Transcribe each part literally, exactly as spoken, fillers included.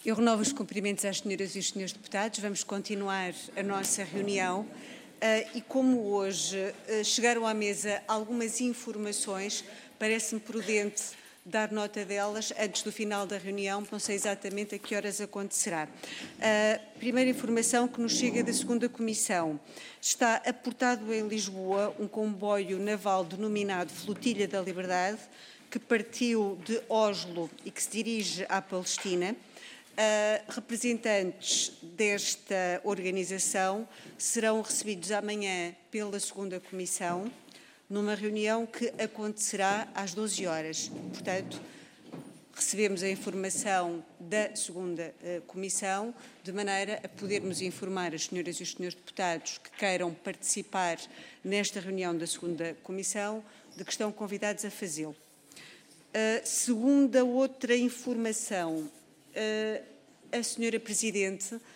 Eu renovo os cumprimentos às senhoras e os senhores deputados. Vamos continuar a nossa reunião uh, e como hoje uh, chegaram à mesa algumas informações, parece-me prudente dar nota delas antes do final da reunião, não sei exatamente a que horas acontecerá. A primeira informação que nos chega da segunda Comissão: está aportado em Lisboa um comboio naval denominado Flotilha da Liberdade, que partiu de Oslo e que se dirige à Palestina. Uh, representantes desta organização serão recebidos amanhã pela segunda Comissão, numa reunião que acontecerá às doze horas. Portanto, recebemos a informação da segunda uh, Comissão, de maneira a podermos informar as senhoras e os senhores deputados que queiram participar nesta reunião da segunda Comissão, de que estão convidados a fazê-lo. Uh, segunda outra informação: Uh, a senhora Presidente uh,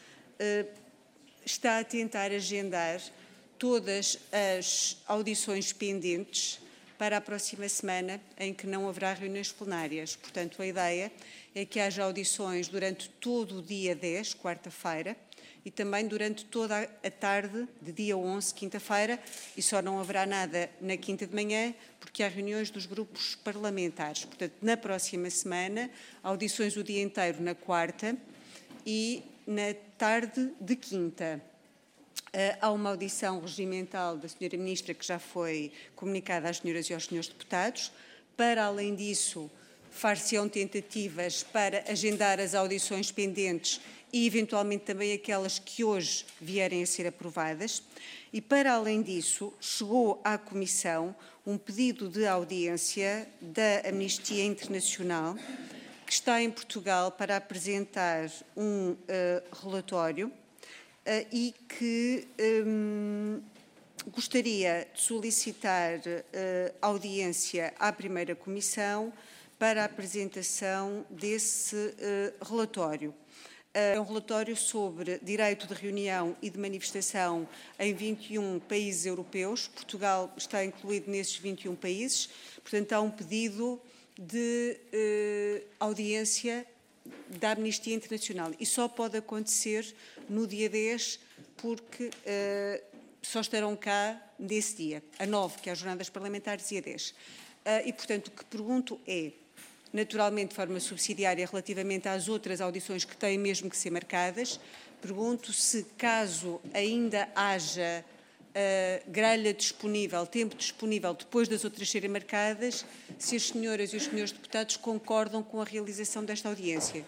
está a tentar agendar todas as audições pendentes para a próxima semana, em que não haverá reuniões plenárias. Portanto, a ideia é que haja audições durante todo o dia dez, quarta-feira, e também durante toda a tarde de dia onze, quinta-feira, e só não haverá nada na quinta de manhã, porque há reuniões dos grupos parlamentares. Portanto, na próxima semana, audições o dia inteiro na quarta e na tarde de quinta. Há uma audição regimental da senhora Ministra que já foi comunicada às senhoras e aos senhores deputados. Para além disso, far-se-ão tentativas para agendar as audições pendentes e, eventualmente, também aquelas que hoje vierem a ser aprovadas. E, para além disso, chegou à Comissão um pedido de audiência da Amnistia Internacional, que está em Portugal para apresentar um uh, relatório uh, e que um, gostaria de solicitar uh, audiência à primeira Comissão para a apresentação desse uh, relatório. É um relatório sobre direito de reunião e de manifestação em vinte e um países europeus. Portugal está incluído nesses vinte e um países. Portanto, há um pedido de eh, audiência da Amnistia Internacional. E só pode acontecer no dia dez, porque eh, só estarão cá nesse dia, a nove, que é as jornadas parlamentares, e a dez. Uh, e, portanto, o que pergunto é, naturalmente de forma subsidiária relativamente às outras audições que têm mesmo que ser marcadas, pergunto se, caso ainda haja uh, grelha disponível, tempo disponível depois das outras serem marcadas, se as senhoras e os senhores deputados concordam com a realização desta audiência.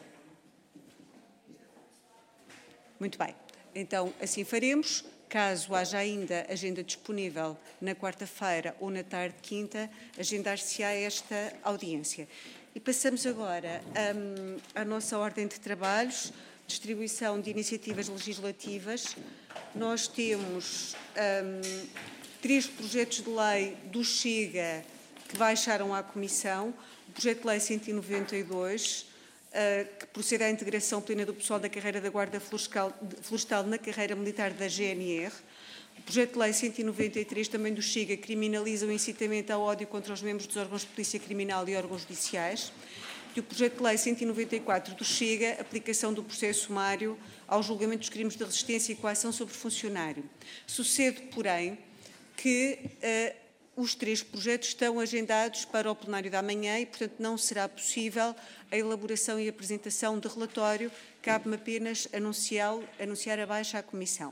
Muito bem. Então, assim faremos. Caso haja ainda agenda disponível na quarta-feira ou na tarde de quinta, agendar-se-á esta audiência. E passamos agora um, à nossa ordem de trabalhos, distribuição de iniciativas legislativas. Nós temos um, três projetos de lei do Chega que baixaram à Comissão. O projeto de lei cento e noventa e dois, uh, que procede à integração plena do pessoal da carreira da Guarda Florestal, Florestal na carreira militar da G N R. O projeto de lei cento e noventa e três, também do Chega, criminaliza o incitamento ao ódio contra os membros dos órgãos de polícia criminal e órgãos judiciais. E o projeto de lei cento e noventa e quatro do Chega, aplicação do processo sumário ao julgamento dos crimes de resistência e coação sobre funcionário. Sucede, porém, que uh, os três projetos estão agendados para o plenário da manhã e, portanto, não será possível a elaboração e apresentação de relatório. Cabe-me apenas anunciar, anunciar a baixa à Comissão.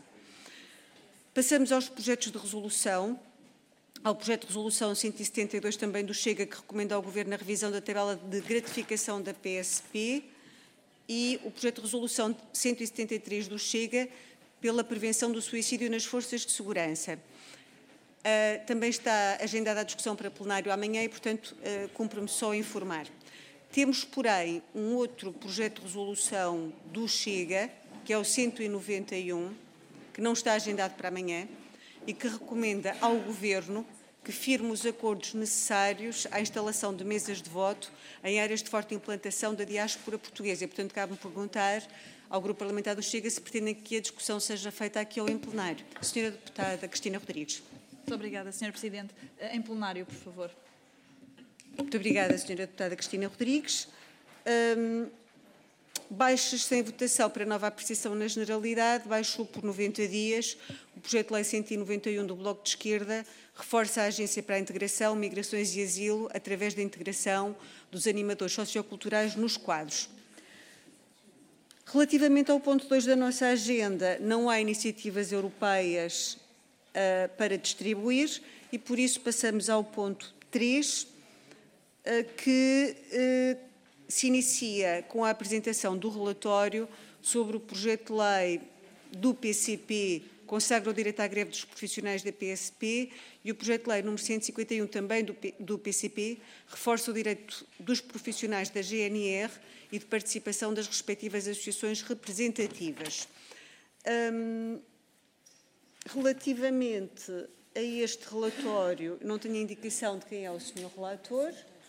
Passamos aos projetos de resolução. Ao projeto de resolução cento e setenta e dois, também do Chega, que recomenda ao Governo a revisão da tabela de gratificação da P S P, e o projeto de resolução cento e setenta e três do Chega, pela prevenção do suicídio nas forças de segurança. Uh, também está agendada a discussão para plenário amanhã e, portanto, uh, cumpre-me só informar. Temos, porém, um outro projeto de resolução do Chega, que é o cento e noventa e um, que não está agendado para amanhã, e que recomenda ao Governo que firme os acordos necessários à instalação de mesas de voto em áreas de forte implantação da diáspora portuguesa. E, portanto, cabe-me perguntar ao Grupo Parlamentar do Chega se pretendem que a discussão seja feita aqui ou em plenário. Senhora Deputada Cristina Rodrigues. Muito obrigada, senhora Presidente. Em plenário, por favor. Muito obrigada, senhora Deputada Cristina Rodrigues. Um, Baixa-se em votação para nova apreciação na generalidade, baixou por noventa dias o projeto de lei cento e noventa e um do Bloco de Esquerda, reforça a Agência para a Integração, Migrações e Asilo, através da integração dos animadores socioculturais nos quadros. Relativamente ao ponto dois da nossa agenda, não há iniciativas europeias uh, para distribuir e, por isso, passamos ao ponto três, uh, que uh, se inicia com a apresentação do relatório sobre o projeto de lei do P C P, consagra o direito à greve dos profissionais da P S P, e o projeto de lei número cento e cinquenta e um, também do, do P C P, reforça o direito dos profissionais da G N R e de participação das respectivas associações representativas. Hum, relativamente a este relatório, não tenho indicação de quem é o senhor relator.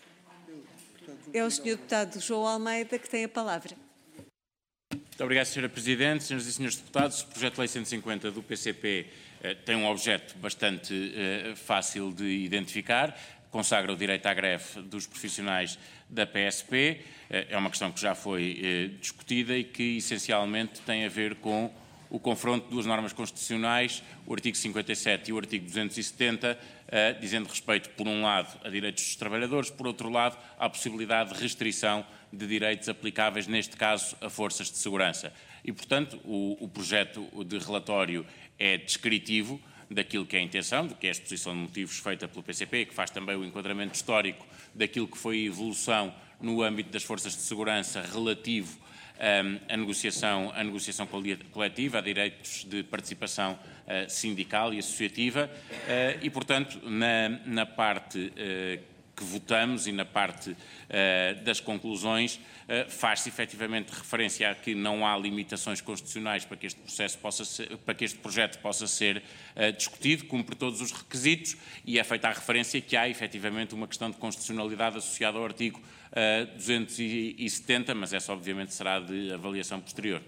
É o senhor deputado João Almeida que tem a palavra. Muito obrigado, senhora Presidente. Senhoras e senhores deputados, o projeto de lei cento e cinquenta do P C P eh, tem um objeto bastante eh, fácil de identificar. Consagra o direito à greve dos profissionais da P S P. Eh, é uma questão que já foi eh, discutida e que essencialmente tem a ver com o confronto de duas normas constitucionais, o artigo cinquenta e sete e o artigo duzentos e setenta, eh, dizendo respeito, por um lado, a direitos dos trabalhadores, por outro lado, à possibilidade de restrição de direitos aplicáveis, neste caso, a forças de segurança. E, portanto, o, o projeto de relatório é descritivo daquilo que é a intenção, do que é a exposição de motivos feita pelo P C P, que faz também o enquadramento histórico daquilo que foi a evolução no âmbito das forças de segurança relativo um, à negociação, à negociação coletiva, a direitos de participação uh, sindical e associativa uh, e, portanto, na, na parte uh, que votamos e na parte uh, das conclusões uh, faz-se efetivamente referência a que não há limitações constitucionais para que este processo possa ser, para que este projeto possa ser uh, discutido, cumpre todos os requisitos e é feita a referência que há efetivamente uma questão de constitucionalidade associada ao artigo uh, duzentos e setenta, mas essa obviamente será de avaliação posterior.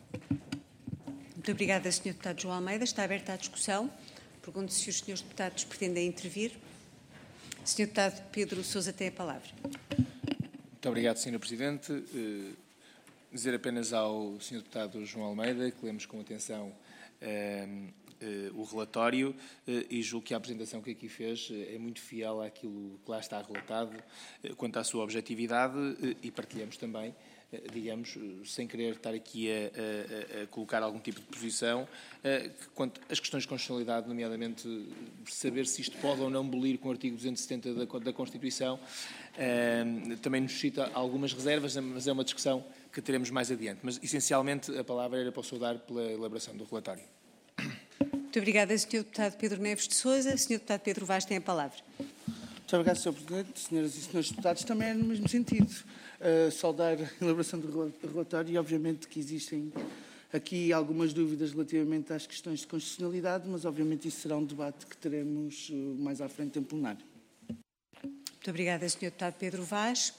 Muito obrigada, senhor deputado João Almeida. Está aberta a discussão. Pergunto se os senhores deputados pretendem intervir. senhor Deputado Pedro Sousa tem a palavra. Muito obrigado, senhora Presidente. Uh, dizer apenas ao senhor Deputado João Almeida que lemos com atenção uh, uh, o relatório uh, e julgo que a apresentação que aqui fez uh, é muito fiel àquilo que lá está relatado uh, quanto à sua objetividade uh, e partilhamos também, uh, digamos, uh, sem querer estar aqui a, a, a colocar algum tipo de posição, uh, que, quanto às questões de constitucionalidade, nomeadamente saber se isto pode ou não bolir com o artigo duzentos e setenta da, da Constituição, uh, também nos cita algumas reservas, mas é uma discussão que teremos mais adiante. Mas, essencialmente, a palavra era para o senhor dar pela elaboração do relatório. Muito obrigada, senhor Deputado Pedro Neves de Sousa. senhor Deputado Pedro Vaz tem a palavra. Muito obrigado, senhor Presidente. Senhoras e senhores deputados, também é no mesmo sentido. Uh, saudar a elaboração do relatório e, obviamente, que existem aqui algumas dúvidas relativamente às questões de constitucionalidade, mas, obviamente, isso será um debate que teremos uh, mais à frente em plenário. Muito obrigada, senhor Deputado Pedro Vaz.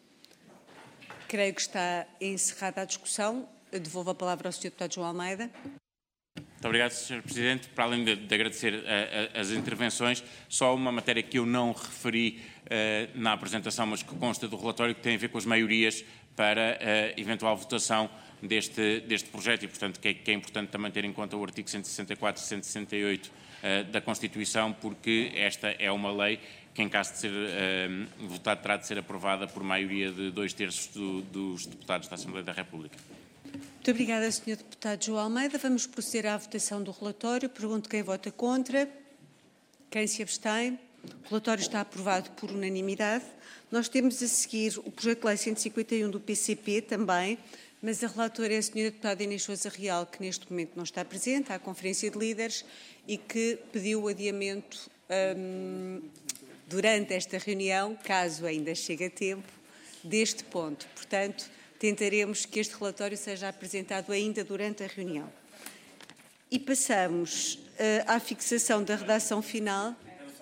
Creio que está encerrada a discussão. Eu devolvo a palavra ao senhor Deputado João Almeida. Muito obrigado, senhor Presidente. Para além de, de agradecer a, a, as intervenções, só uma matéria que eu não referi uh, na apresentação, mas que consta do relatório, que tem a ver com as maiorias para a eventual votação deste, deste projeto e, portanto, que é, que é importante também ter em conta o artigo cento e sessenta e quatro e cento e sessenta e oito uh, da Constituição, porque esta é uma lei que, em caso de ser uh, votada, terá de ser aprovada por maioria de dois terços do, dos deputados da Assembleia da República. Muito obrigada, senhor Deputado João Almeida. Vamos proceder à votação do relatório. Pergunto quem vota contra, quem se abstém. O relatório está aprovado por unanimidade. Nós temos a seguir o projeto de lei cento e cinquenta e um do P C P também, mas a relatora é a senhora Deputada Inês Sousa Real, que neste momento não está presente, à Conferência de Líderes, e que pediu o adiamento hum, durante esta reunião, caso ainda chegue a tempo, deste ponto. Portanto, tentaremos que este relatório seja apresentado ainda durante a reunião. E passamos uh, à fixação da redação final.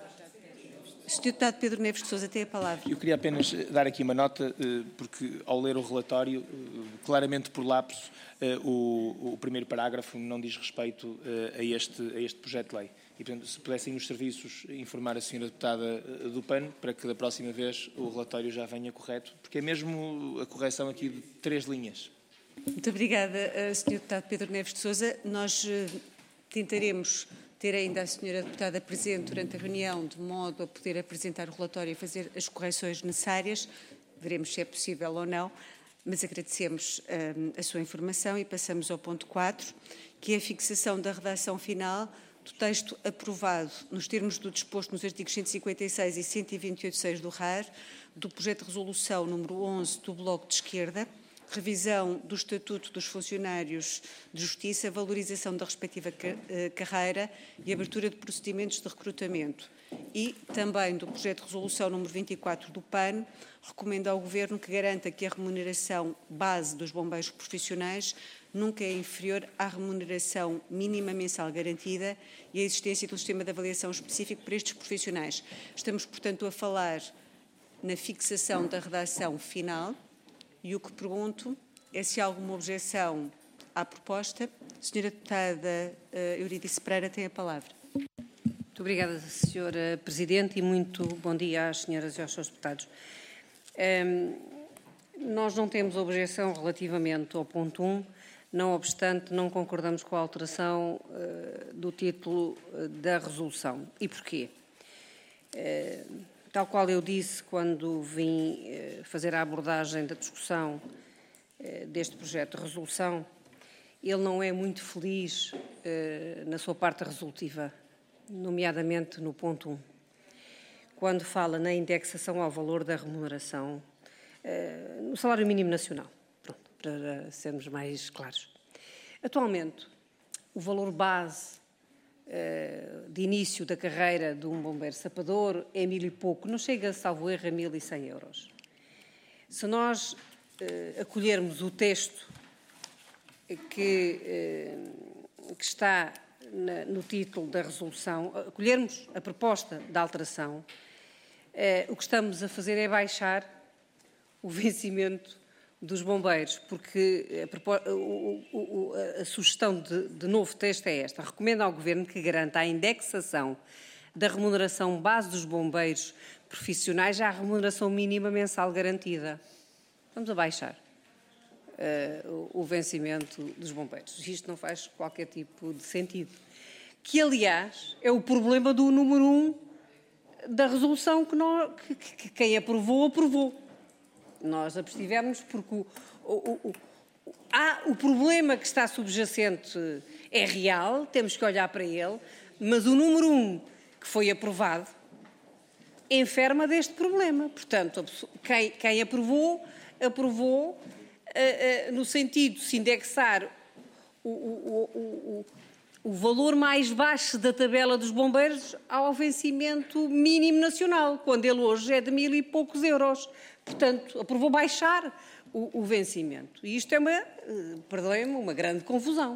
O senhor Deputado Pedro Neves de Sousa tem a palavra. Eu queria apenas dar aqui uma nota, porque ao ler o relatório, claramente por lapso, o, o primeiro parágrafo não diz respeito a este, a este projeto de lei. E, portanto, se pudessem os serviços informar a senhora Deputada do P A N, para que da próxima vez o relatório já venha correto, porque é mesmo a correção aqui de três linhas. Muito obrigada, senhor Deputado Pedro Neves de Sousa. Nós tentaremos ter ainda a senhora Deputada presente durante a reunião, de modo a poder apresentar o relatório e fazer as correções necessárias. Veremos se é possível ou não, mas agradecemos um, a sua informação e passamos ao ponto quatro, que é a fixação da redação final do texto aprovado nos termos do disposto nos artigos cento e cinquenta e seis e cento e vinte e oito ponto seis do R A R, do projeto de resolução número onze do Bloco de Esquerda, revisão do Estatuto dos Funcionários de Justiça, valorização da respectiva carreira e abertura de procedimentos de recrutamento. E também do projeto de resolução número vinte e quatro do P A N, recomenda ao Governo que garanta que a remuneração base dos bombeiros profissionais nunca é inferior à remuneração mínima mensal garantida e a existência de um sistema de avaliação específico para estes profissionais. Estamos, portanto, a falar na fixação da redação final. E o que pergunto é se há alguma objeção à proposta. Senhora Deputada Eurídice Pereira tem a palavra. Muito obrigada, senhora Presidente, e muito bom dia às senhoras e aos senhores deputados. Um, nós não temos objeção relativamente ao ponto um, não obstante, não concordamos com a alteração uh, do título uh, da resolução. E porquê? Uh, Tal qual eu disse quando vim fazer a abordagem da discussão deste projeto de resolução, ele não é muito feliz na sua parte resolutiva, nomeadamente no ponto um, quando fala na indexação ao valor da remuneração no salário mínimo nacional, pronto, para sermos mais claros. Atualmente, o valor base de início da carreira de um bombeiro sapador é mil e pouco, não chega, salvo erro, a mil e cem euros. Se nós eh, acolhermos o texto que, eh, que está na, no título da resolução, acolhermos a proposta da alteração, eh, o que estamos a fazer é baixar o vencimento dos bombeiros, porque a, o, o, a sugestão de, de novo texto é esta. Recomenda ao Governo que garanta a indexação da remuneração base dos bombeiros profissionais à remuneração mínima mensal garantida. Vamos abaixar uh, o, o vencimento dos bombeiros. Isto não faz qualquer tipo de sentido. Que, aliás, é o problema do número um da resolução que, nós, que, que quem aprovou, aprovou. Nós abstivemos porque o, o, o, o, há, o problema que está subjacente é real, temos que olhar para ele, mas o número um que foi aprovado enferma deste problema. Portanto, quem, quem aprovou, aprovou uh, uh, no sentido de se indexar o, o, o, o, o valor mais baixo da tabela dos bombeiros ao vencimento mínimo nacional, quando ele hoje é de mil e poucos euros. Portanto, aprovou baixar o, o vencimento. E isto é uma, uh, perdoem-me, uma grande confusão.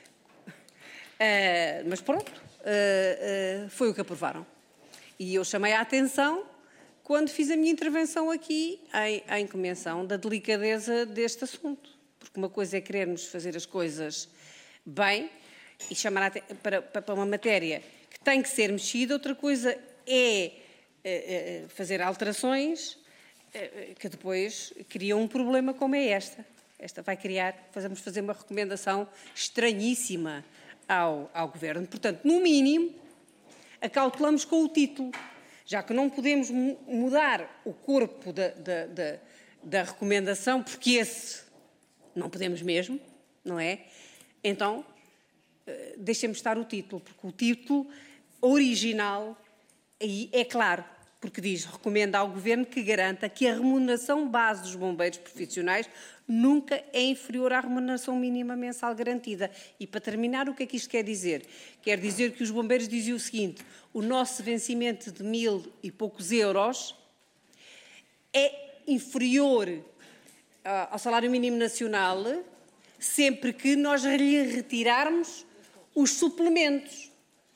Uh, mas pronto, uh, uh, foi o que aprovaram. E eu chamei a atenção quando fiz a minha intervenção aqui em, em convenção da delicadeza deste assunto. Porque uma coisa é querermos fazer as coisas bem e chamar a, para, para uma matéria que tem que ser mexida, outra coisa é uh, uh, fazer alterações que depois criam um problema como é esta. Esta vai criar, vamos fazer uma recomendação estranhíssima ao, ao Governo. Portanto, no mínimo, acautelamos com o título, já que não podemos mudar o corpo da, da, da, da recomendação, porque esse não podemos mesmo, não é? Então, deixemos estar o título, porque o título original aí é claro, porque diz, recomenda ao Governo que garanta que a remuneração base dos bombeiros profissionais nunca é inferior à remuneração mínima mensal garantida. E, para terminar, o que é que isto quer dizer? Quer dizer que os bombeiros diziam o seguinte, o nosso vencimento de mil e poucos euros é inferior ao salário mínimo nacional sempre que nós lhe retirarmos os suplementos.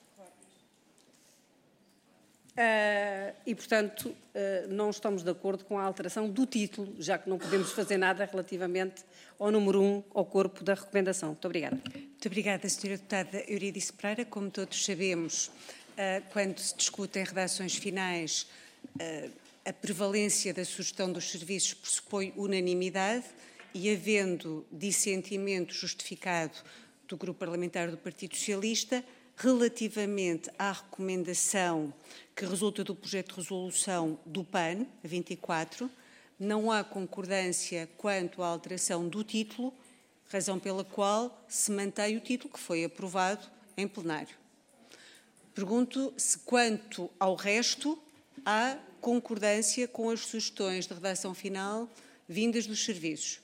Uh, e, portanto, uh, não estamos de acordo com a alteração do título, já que não podemos fazer nada relativamente ao número um, ao corpo da recomendação. Muito obrigada. Muito obrigada, senhora Deputada Eurídice Pereira. Como todos sabemos, uh, quando se discutem redações finais, uh, a prevalência da sugestão dos serviços pressupõe unanimidade e havendo dissentimento justificado do Grupo Parlamentar do Partido Socialista, relativamente à recomendação que resulta do projeto de resolução do P A N, a vinte e quatro, não há concordância quanto à alteração do título, razão pela qual se mantém o título que foi aprovado em plenário. Pergunto se, quanto ao resto, há concordância com as sugestões de redação final vindas dos serviços.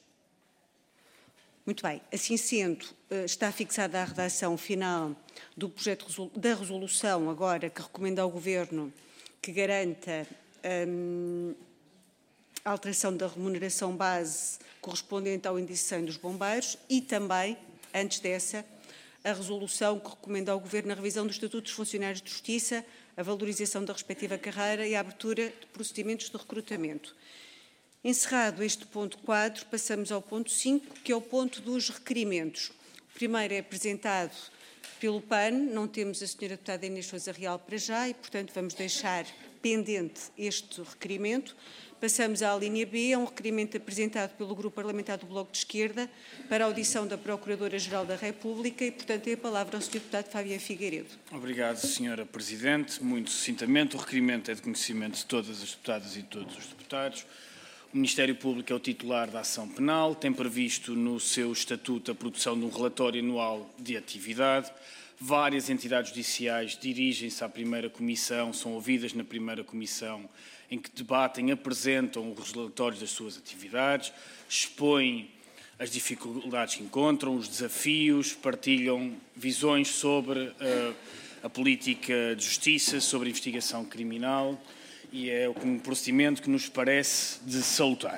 Muito bem. Assim sendo, está fixada a redação final do projeto da resolução, agora, que recomenda ao Governo que garanta hum, a alteração da remuneração base correspondente ao índice cem dos bombeiros e também, antes dessa, a resolução que recomenda ao Governo a revisão dos estatutos dos funcionários de Justiça, a valorização da respectiva carreira e a abertura de procedimentos de recrutamento. Encerrado este ponto quatro, passamos ao ponto cinco, que é o ponto dos requerimentos. O primeiro é apresentado pelo P A N, não temos a senhora deputada Inês Sousa Real para já e, portanto, vamos deixar pendente este requerimento. Passamos à linha B, é um requerimento apresentado pelo Grupo Parlamentar do Bloco de Esquerda para a audição da Procuradora-Geral da República e, portanto, tem a palavra ao senhor deputado Fabiano Figueiredo. Obrigado, senhora Presidente. Muito sucintamente, o requerimento é de conhecimento de todas as deputadas e de todos os deputados. O Ministério Público é o titular da ação penal, tem previsto no seu estatuto a produção de um relatório anual de atividade. Várias entidades judiciais dirigem-se à primeira comissão, são ouvidas na primeira comissão, em que debatem, apresentam os relatórios das suas atividades, expõem as dificuldades que encontram, os desafios, partilham visões sobre uh, a política de justiça, sobre a investigação criminal, e é um procedimento que nos parece de salutar.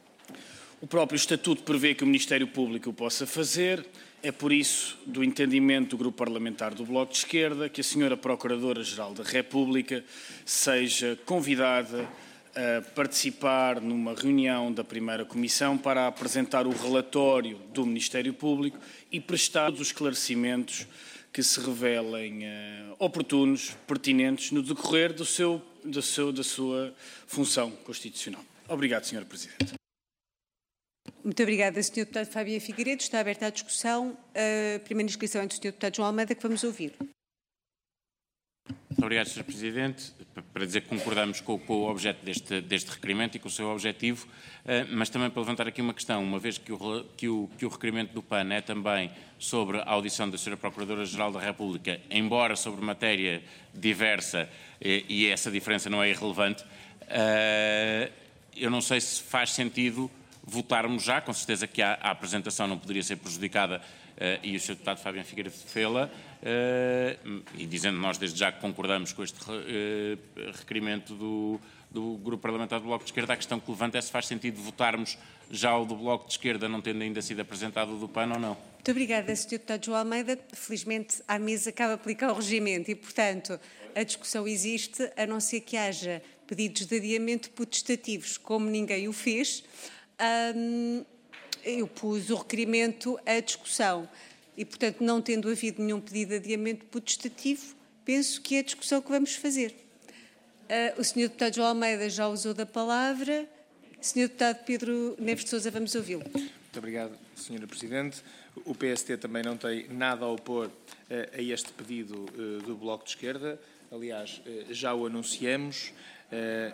O próprio Estatuto prevê que o Ministério Público o possa fazer, é por isso, do entendimento do Grupo Parlamentar do Bloco de Esquerda, que a senhora Procuradora-Geral da República seja convidada a participar numa reunião da primeira Comissão para apresentar o relatório do Ministério Público e prestar todos os esclarecimentos que se revelem uh, oportunos, pertinentes, no decorrer do seu, do seu, da sua função constitucional. Obrigado, senhora Presidente. Muito obrigada, senhor deputado Fabiano Figueiredo. Está aberta a discussão. A primeira inscrição é do senhor deputado João Almeida, que vamos ouvir. Muito obrigado, senhor Presidente. Para dizer que concordamos com, com o objeto deste, deste requerimento e com o seu objetivo, mas também para levantar aqui uma questão, uma vez que o, que o, que o requerimento do P A N é também sobre a audição da senhora Procuradora-Geral da República, embora sobre matéria diversa, e essa diferença não é irrelevante, eu não sei se faz sentido votarmos já, com certeza que a, a apresentação não poderia ser prejudicada uh, e o senhor deputado Fabiano Figueiredo fê-la, uh, e dizendo nós desde já que concordamos com este uh, requerimento do, do Grupo Parlamentar do Bloco de Esquerda, a questão que levanta é se faz sentido votarmos já o do Bloco de Esquerda, não tendo ainda sido apresentado o do P A N ou não. Muito obrigada, senhor deputado João Almeida. Felizmente, à mesa cabe aplicar o regimento e, portanto, a discussão existe, a não ser que haja pedidos de adiamento potestativos, como ninguém o fez. Um, eu pus o requerimento à discussão e, portanto, não tendo havido nenhum pedido de adiamento potestativo, penso que é a discussão que vamos fazer. Uh, o senhor deputado João Almeida já usou da palavra. senhor deputado Pedro Neves de Sousa, vamos ouvi-lo. Muito obrigado, senhora Presidente. O P S T também não tem nada a opor uh, a este pedido uh, do Bloco de Esquerda. Aliás, uh, já o anunciamos. Uh,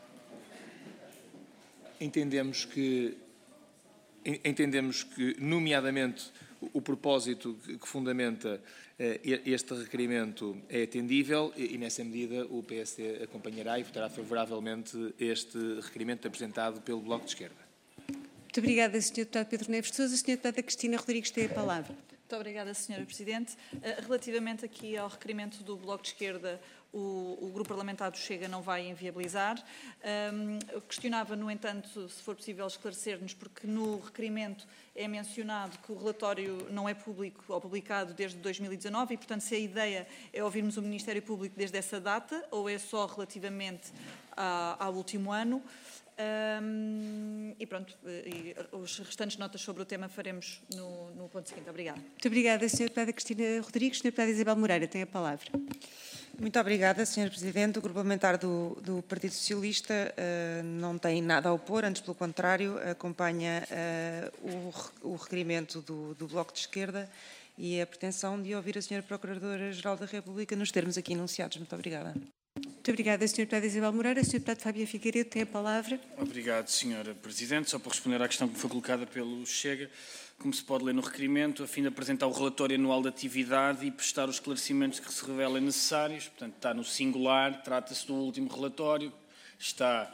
Entendemos que, entendemos que, nomeadamente, o propósito que fundamenta este requerimento é atendível e, nessa medida, o P S T acompanhará e votará favoravelmente este requerimento apresentado pelo Bloco de Esquerda. Muito obrigada, senhor deputado Pedro Neves de Sousa. A senhora deputada Cristina Rodrigues tem a palavra. Muito obrigada, senhora Presidente. Relativamente aqui ao requerimento do Bloco de Esquerda, o, o Grupo Parlamentar do Chega não vai inviabilizar. Um, eu questionava, no entanto, se for possível esclarecer-nos, porque no requerimento é mencionado que o relatório não é público ou publicado desde dois mil e dezanove e, portanto, se a ideia é ouvirmos o Ministério Público desde essa data ou é só relativamente a, ao último ano. Um, e pronto, e os restantes notas sobre o tema faremos no, no ponto seguinte. Obrigada. Muito obrigada, senhora deputada Cristina Rodrigues. senhora deputada Isabel Moreira tem a palavra. Muito obrigada, senhor Presidente. O Grupo Parlamentar do, do Partido Socialista uh, não tem nada a opor, antes pelo contrário, acompanha uh, o, o requerimento do, do Bloco de Esquerda e a pretensão de ouvir a senhora Procuradora-Geral da República nos termos aqui enunciados. Muito obrigada. Muito obrigada, senhora Deputada Isabel Moreira. senhor Deputado Fábio Figueiredo tem a palavra. Obrigado, senhora Presidente. Só para responder à questão que foi colocada pelo Chega, como se pode ler no requerimento, a fim de apresentar o relatório anual de atividade e prestar os esclarecimentos que se revelem necessários. Portanto, está no singular, trata-se do último relatório, está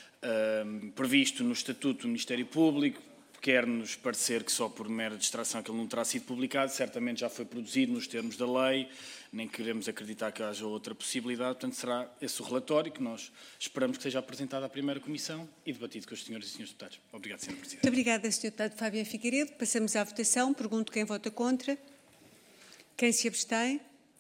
uh, previsto no Estatuto do Ministério Público, quer-nos parecer que só por mera distração que ele não terá sido publicado, certamente já foi produzido nos termos da lei, nem queremos acreditar que haja outra possibilidade, portanto será esse o relatório que nós esperamos que seja apresentado à primeira Comissão e debatido com os senhores e senhores deputados. Obrigado, senhora Presidente. Muito obrigada, senhor Deputado Fábio Figueiredo. Passamos à votação. Pergunto quem vota contra, quem se abstém,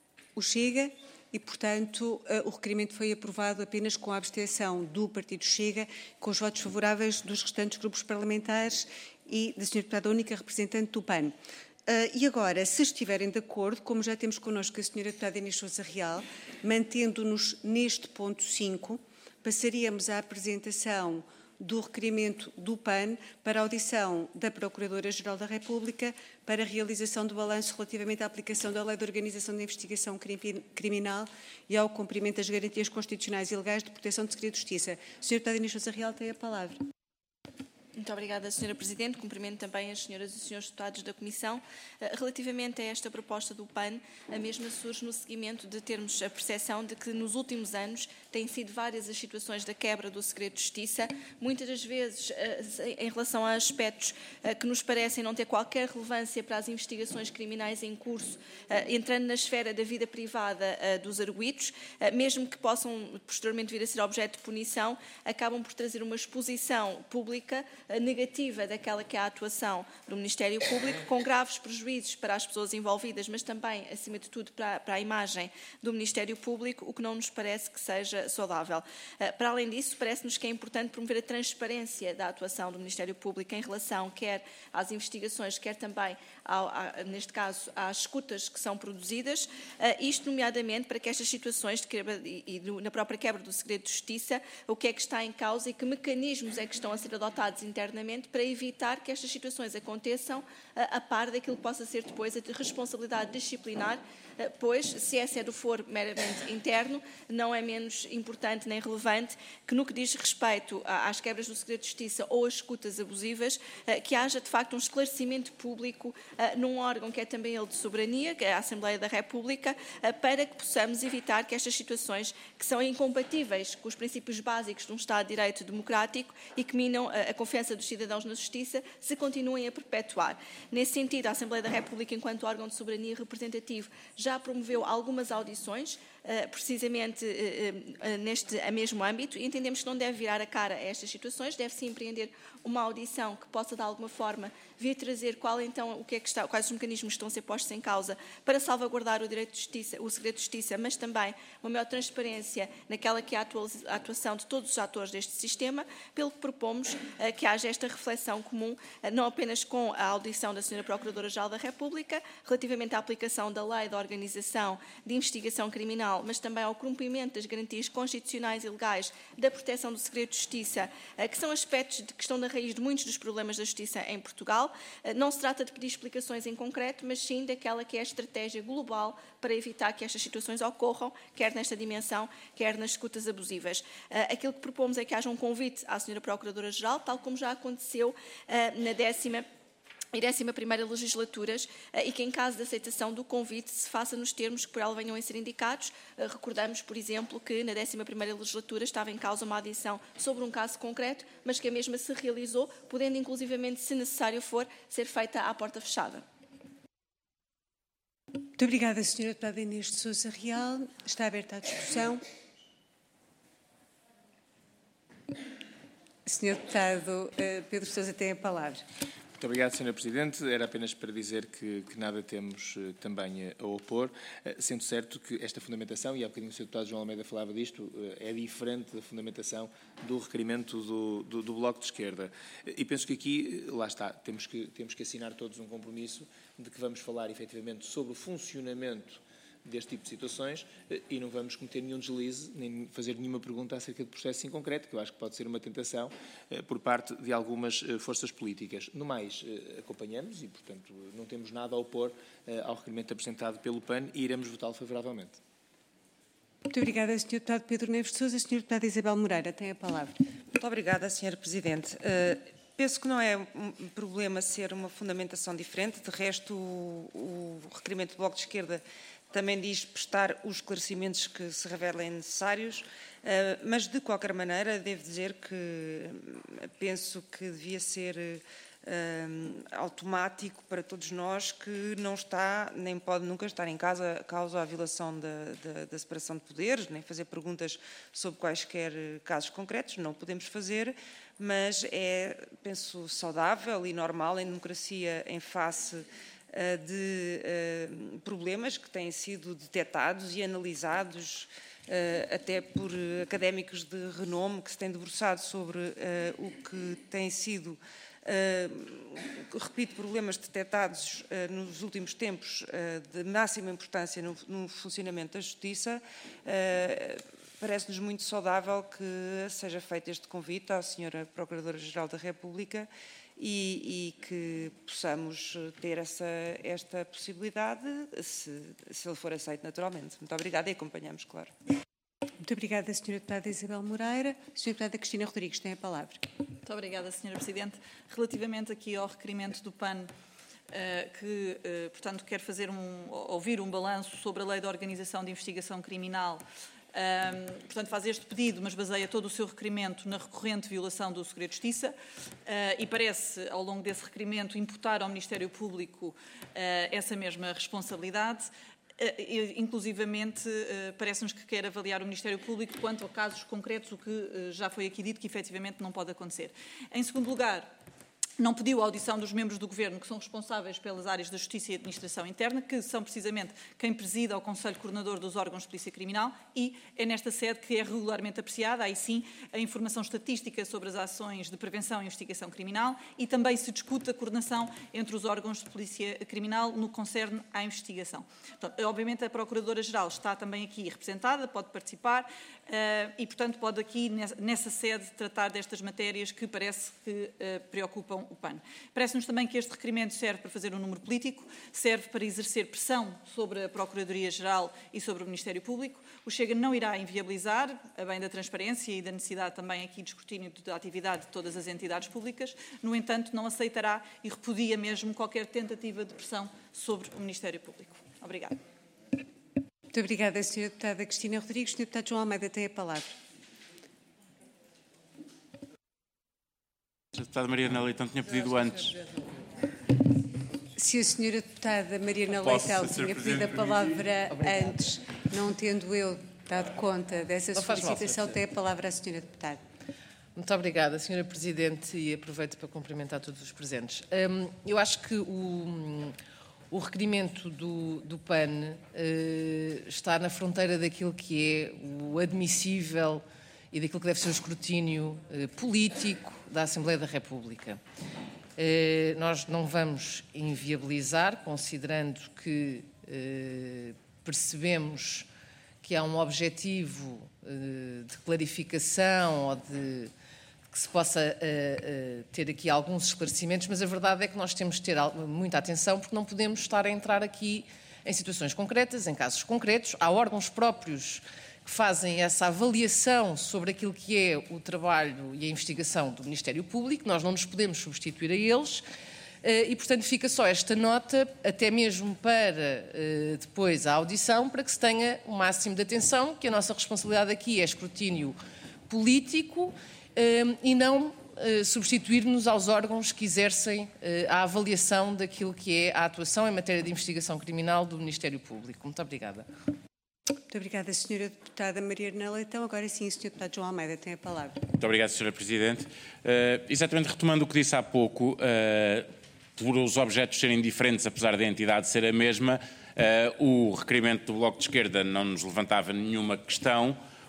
o Chega. E, portanto, o requerimento foi aprovado apenas com a abstenção do Partido Chega, com os votos favoráveis dos restantes grupos parlamentares e da senhora Deputada Única representante do P A N. Uh, e agora, se estiverem de acordo, como já temos connosco a senhora Deputada Inês Sousa Real, mantendo-nos neste ponto cinco, passaríamos à apresentação do requerimento do P A N para a audição da Procuradora-Geral da República para a realização do balanço relativamente à aplicação da Lei de Organização da Investigação Criminal e ao cumprimento das garantias constitucionais e legais de proteção de segredo de justiça. senhora Deputada Inês Sousa Real tem a palavra. Muito obrigada, senhora Presidente. Cumprimento também as senhoras e senhores deputados da Comissão. Relativamente a esta proposta do P A N, a mesma surge no seguimento de termos a percepção de que nos últimos anos têm sido várias as situações da quebra do segredo de justiça, muitas das vezes em relação a aspectos que nos parecem não ter qualquer relevância para as investigações criminais em curso, entrando na esfera da vida privada dos arguidos, mesmo que possam posteriormente vir a ser objeto de punição, acabam por trazer uma exposição pública negativa daquela que é a atuação do Ministério Público, com graves prejuízos para as pessoas envolvidas, mas também, acima de tudo, para, para a imagem do Ministério Público, o que não nos parece que seja saudável. Para além disso, parece-nos que é importante promover a transparência da atuação do Ministério Público em relação quer às investigações, quer também, ao, a, neste caso, às escutas que são produzidas, isto nomeadamente para que estas situações de quebra, e, e na própria quebra do segredo de justiça, o que é que está em causa e que mecanismos é que estão a ser adotados internamente para evitar que estas situações aconteçam a, a par daquilo que possa ser depois a responsabilidade disciplinar, pois, se essa é do foro meramente interno, não é menos importante nem relevante que, no que diz respeito às quebras do segredo de justiça ou às escutas abusivas, que haja, de facto, um esclarecimento público num órgão que é também ele de soberania, que é a Assembleia da República, para que possamos evitar que estas situações, que são incompatíveis com os princípios básicos de um Estado de Direito democrático e que minam a confiança dos cidadãos na justiça, se continuem a perpetuar. Nesse sentido, a Assembleia da República, enquanto órgão de soberania representativo, já promoveu algumas audições, precisamente neste mesmo âmbito, e entendemos que não deve virar a cara a estas situações, deve sim empreender uma audição que possa, de alguma forma, vir trazer qual, então, o que é que está, quais os mecanismos que estão a ser postos em causa para salvaguardar o direito de justiça, o segredo de justiça, mas também uma maior transparência naquela que é a atuação de todos os atores deste sistema, pelo que propomos que haja esta reflexão comum, não apenas com a audição da senhora Procuradora-Geral da República, relativamente à aplicação da Lei da Organização de Investigação Criminal, mas também ao cumprimento das garantias constitucionais e legais da proteção do segredo de justiça, que são aspectos que estão na raiz de muitos dos problemas da justiça em Portugal. Não se trata de pedir explicações em concreto, mas sim daquela que é a estratégia global para evitar que estas situações ocorram, quer nesta dimensão, quer nas escutas abusivas. Aquilo que propomos é que haja um convite à senhora Procuradora-Geral, tal como já aconteceu na décima e décima primeira legislaturas, e que em caso de aceitação do convite se faça nos termos que por ela venham a ser indicados. Recordamos, por exemplo, que na décima primeira legislatura estava em causa uma adição sobre um caso concreto, mas que a mesma se realizou, podendo inclusivamente, se necessário for, ser feita à porta fechada. Muito obrigada, senhora Deputada Inês de Sousa Real. Está aberta a discussão. senhor Deputado Pedro Sousa tem a palavra. Muito obrigado, senhora Presidente. Era apenas para dizer que, que nada temos uh, também a, a opor, uh, sendo certo que esta fundamentação, e há bocadinho o senhor Deputado João Almeida falava disto, uh, é diferente da fundamentação do requerimento do, do, do Bloco de Esquerda. Uh, e penso que aqui, uh, lá está, temos que, temos que assinar todos um compromisso de que vamos falar efetivamente sobre o funcionamento deste tipo de situações e não vamos cometer nenhum deslize, nem fazer nenhuma pergunta acerca de processos em concreto, que eu acho que pode ser uma tentação por parte de algumas forças políticas. No mais, acompanhamos e, portanto, não temos nada a opor ao requerimento apresentado pelo P A N e iremos votá-lo favoravelmente. Muito obrigada, senhor Deputado Pedro Neves de Sousa. senhora Deputada Isabel Moreira tem a palavra. Muito obrigada, senhora Presidente. Uh, penso que não é um problema ser uma fundamentação diferente. De resto, o, o requerimento do Bloco de Esquerda também diz prestar os esclarecimentos que se revelem necessários, uh, mas, de qualquer maneira, devo dizer que penso que devia ser uh, automático para todos nós que não está, nem pode nunca estar em causa, causa a violação da, da, da separação de poderes, nem fazer perguntas sobre quaisquer casos concretos, não podemos fazer, mas é, penso, saudável e normal em democracia em face de uh, problemas que têm sido detectados e analisados uh, até por académicos de renome que se têm debruçado sobre uh, o que tem sido, uh, repito, problemas detectados uh, nos últimos tempos uh, de máxima importância no, no funcionamento da Justiça. Uh, Parece-nos muito saudável que seja feito este convite à senhora Procuradora-Geral da República E, e que possamos ter essa, esta possibilidade, se, se ele for aceito naturalmente. Muito obrigada e acompanhamos, claro. Muito obrigada, senhora Deputada Isabel Moreira. senhora Deputada Cristina Rodrigues tem a palavra. Muito obrigada, senhora Presidente. Relativamente aqui ao requerimento do P A N, uh, que, uh, portanto, quer fazer um, ouvir um balanço sobre a Lei de Organização de Investigação Criminal. Um, portanto, faz este pedido, mas baseia todo o seu requerimento na recorrente violação do segredo de justiça uh, e parece, ao longo desse requerimento, imputar ao Ministério Público uh, essa mesma responsabilidade. Uh, inclusivamente, uh, parece-nos que quer avaliar o Ministério Público quanto a casos concretos, o que uh, já foi aqui dito que efetivamente não pode acontecer. Em segundo lugar, não pediu a audição dos membros do Governo que são responsáveis pelas áreas da Justiça e Administração Interna, que são precisamente quem preside ao Conselho Coordenador dos órgãos de Polícia Criminal, e é nesta sede que é regularmente apreciada, aí sim, a informação estatística sobre as ações de prevenção e investigação criminal e também se discute a coordenação entre os órgãos de Polícia Criminal no que concerne à investigação. Portanto, obviamente a Procuradora-Geral está também aqui representada, pode participar uh, e, portanto, pode aqui nessa, nessa sede tratar destas matérias que parece que uh, preocupam o P A N. Parece-nos também que este requerimento serve para fazer um número político, serve para exercer pressão sobre a Procuradoria-Geral e sobre o Ministério Público. O Chega não irá inviabilizar, a bem da transparência e da necessidade também aqui de escrutínio da atividade de todas as entidades públicas. No entanto, não aceitará e repudia mesmo qualquer tentativa de pressão sobre o Ministério Público. Obrigada. Muito obrigada, senhora Deputada Cristina Rodrigues. senhor Deputado João Almeida tem a palavra. A deputada Mariana Leitão tinha pedido antes. Se a senhora deputada Mariana Posso, Leitão senhor tinha pedido a palavra antes, não tendo eu dado conta dessa solicitação, tem a palavra a senhora deputada. Muito obrigada, senhora Presidente, e aproveito para cumprimentar todos os presentes. Um, eu acho que o, o requerimento do, do P A N uh, está na fronteira daquilo que é o admissível e daquilo que deve ser o escrutínio uh, político da Assembleia da República. Uh, nós não vamos inviabilizar, considerando que uh, percebemos que há um objetivo uh, de clarificação ou de que se possa uh, uh, ter aqui alguns esclarecimentos, mas a verdade é que nós temos de ter muita atenção porque não podemos estar a entrar aqui em situações concretas, em casos concretos. Há órgãos próprios que fazem essa avaliação sobre aquilo que é o trabalho e a investigação do Ministério Público, nós não nos podemos substituir a eles e, portanto, fica só esta nota, até mesmo para depois a audição, para que se tenha o máximo de atenção, que a nossa responsabilidade aqui é escrutínio político e não substituir-nos aos órgãos que exercem a avaliação daquilo que é a atuação em matéria de investigação criminal do Ministério Público. Muito obrigada. Muito obrigada, senhora Deputada Mariana Leitão. Agora sim, o senhor Deputado João Almeida tem a palavra. Muito obrigado, senhora Presidente. Uh, exatamente retomando o que disse há pouco, uh, por os objetos serem diferentes, apesar da entidade ser a mesma, uh, o requerimento do Bloco de Esquerda não nos levantava nenhuma questão.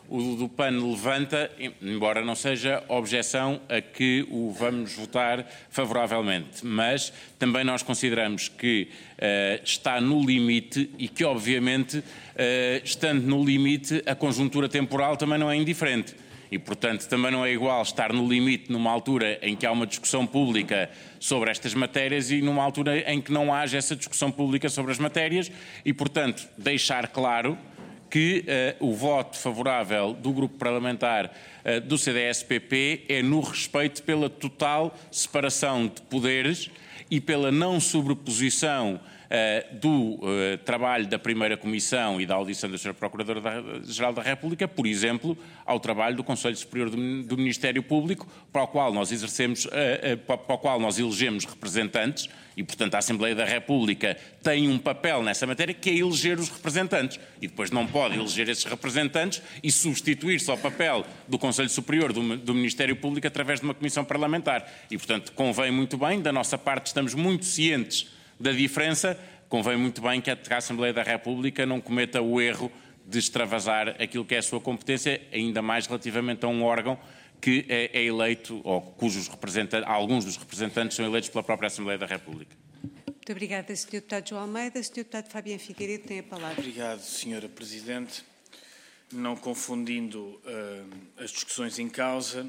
o do P A N levanta, embora não seja objeção a que o vamos votar favoravelmente, mas também nós consideramos que uh, está no limite e que, obviamente, uh, estando no limite, a conjuntura temporal também não é indiferente. E, portanto, também não é igual estar no limite numa altura em que há uma discussão pública sobre estas matérias e numa altura em que não haja essa discussão pública sobre as matérias e, portanto, deixar claro que uh, o voto favorável do grupo parlamentar uh, do C D S P P é no respeito pela total separação de poderes e pela não sobreposição uh, do uh, trabalho da primeira Comissão e da audição da senhora Procuradora-Geral da República, por exemplo, ao trabalho do Conselho Superior do, do Ministério Público, para o qual nós exercemos, uh, uh, para, para o qual nós elegemos representantes e, portanto, a Assembleia da República tem um papel nessa matéria que é eleger os representantes e depois não pode eleger esses representantes e substituir-se ao papel do Conselho Superior do, do Ministério Público através de uma comissão parlamentar. E, portanto, convém muito bem, da nossa parte estamos muito cientes da diferença, convém muito bem que a Assembleia da República não cometa o erro de extravasar aquilo que é a sua competência, ainda mais relativamente a um órgão que é, é eleito, ou cujos representantes, alguns dos representantes são eleitos pela própria Assembleia da República. Muito obrigada, senhor Deputado João Almeida. senhor Deputado Fabiano Figueiredo tem a palavra. Obrigado, senhora Presidente. Não confundindo uh, as discussões em causa,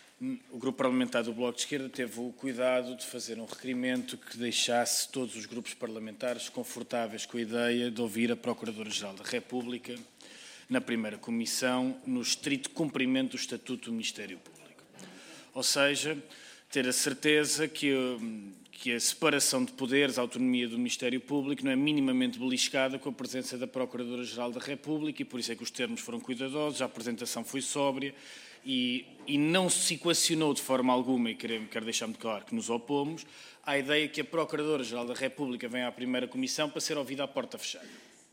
o Grupo Parlamentar do Bloco de Esquerda teve o cuidado de fazer um requerimento que deixasse todos os grupos parlamentares confortáveis com a ideia de ouvir a Procuradora-Geral da República na primeira comissão, no estrito cumprimento do Estatuto do Ministério Público. Ou seja, ter a certeza que, que a separação de poderes, a autonomia do Ministério Público não é minimamente beliscada com a presença da Procuradora-Geral da República e por isso é que os termos foram cuidadosos, a apresentação foi sóbria e, e não se equacionou de forma alguma, e quero, quero deixar muito claro que nos opomos, à ideia que a Procuradora-Geral da República venha à primeira comissão para ser ouvida à porta fechada.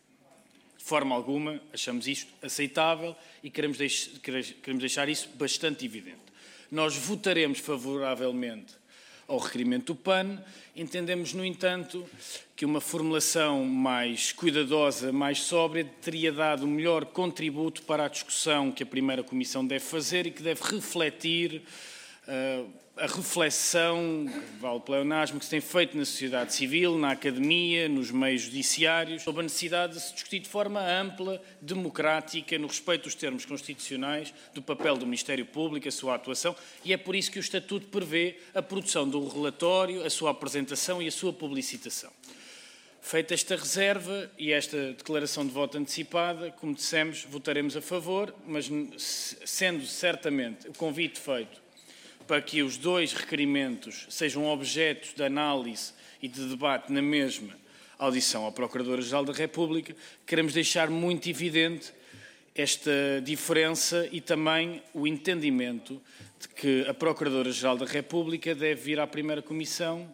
De forma alguma, achamos isto aceitável e queremos, deix queremos deixar isso bastante evidente. Nós votaremos favoravelmente ao requerimento do P A N, entendemos, no entanto, que uma formulação mais cuidadosa, mais sóbria, teria dado um melhor contributo para a discussão que a primeira Comissão deve fazer e que deve refletir uh, a reflexão, vale o pleonasmo, que se tem feito na sociedade civil, na academia, nos meios judiciários, sobre a necessidade de se discutir de forma ampla, democrática, no respeito dos termos constitucionais, do papel do Ministério Público, a sua atuação, e é por isso que o Estatuto prevê a produção do relatório, a sua apresentação e a sua publicitação. Feita esta reserva e esta declaração de voto antecipada, como dissemos, votaremos a favor, mas sendo certamente o convite feito para que os dois requerimentos sejam objeto de análise e de debate na mesma audição à Procuradora-Geral da República, queremos deixar muito evidente esta diferença e também o entendimento de que a Procuradora-Geral da República deve vir à primeira comissão,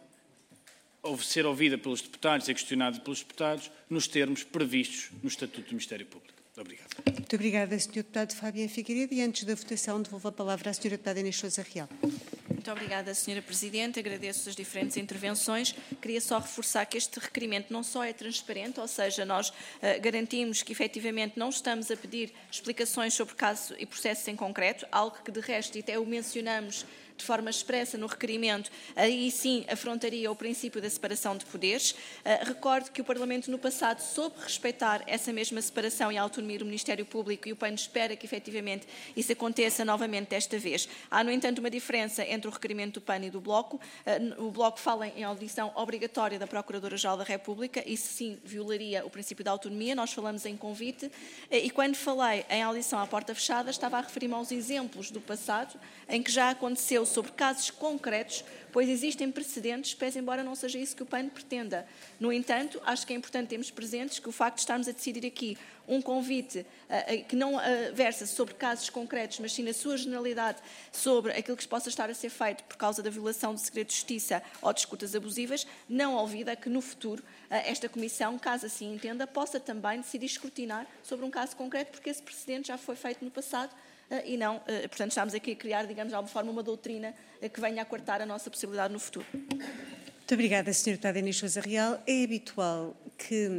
ser ouvida pelos deputados e questionada pelos deputados, nos termos previstos no Estatuto do Ministério Público. Obrigado. Muito obrigada, senhor Deputado Fabiano Figueiredo. E antes da votação, devolvo a palavra à senhora Deputada Inês Sousa Real. Muito obrigada, senhora Presidente. Agradeço as diferentes intervenções. Queria só reforçar que este requerimento não só é transparente, ou seja, nós uh, garantimos que efetivamente não estamos a pedir explicações sobre casos e processos em concreto, algo que de resto até o mencionamos de forma expressa no requerimento, aí sim afrontaria o princípio da separação de poderes. Uh, recordo que o Parlamento no passado soube respeitar essa mesma separação e autonomia do Ministério Público e o P A N espera que efetivamente isso aconteça novamente desta vez. Há, no entanto, uma diferença entre o requerimento do P A N e do Bloco. Uh, o Bloco fala em audição obrigatória da Procuradora-Geral da República, isso sim violaria o princípio da autonomia, nós falamos em convite, uh, e quando falei em audição à porta fechada, estava a referir-me aos exemplos do passado, em que já aconteceu sobre casos concretos, pois existem precedentes, pese embora não seja isso que o P A N pretenda. No entanto, acho que é importante termos presentes que o facto de estarmos a decidir aqui um convite uh, que não uh, versa sobre casos concretos, mas sim na sua generalidade sobre aquilo que possa estar a ser feito por causa da violação do segredo de justiça ou de escutas abusivas, não olvida que no futuro uh, esta Comissão, caso assim entenda, possa também decidir escrutinar sobre um caso concreto, porque esse precedente já foi feito no passado e não, portanto, estamos aqui a criar, digamos, de alguma forma, uma doutrina que venha a coartar a nossa possibilidade no futuro. Muito obrigada, senhora Deputada Inês Sousa Real. É habitual que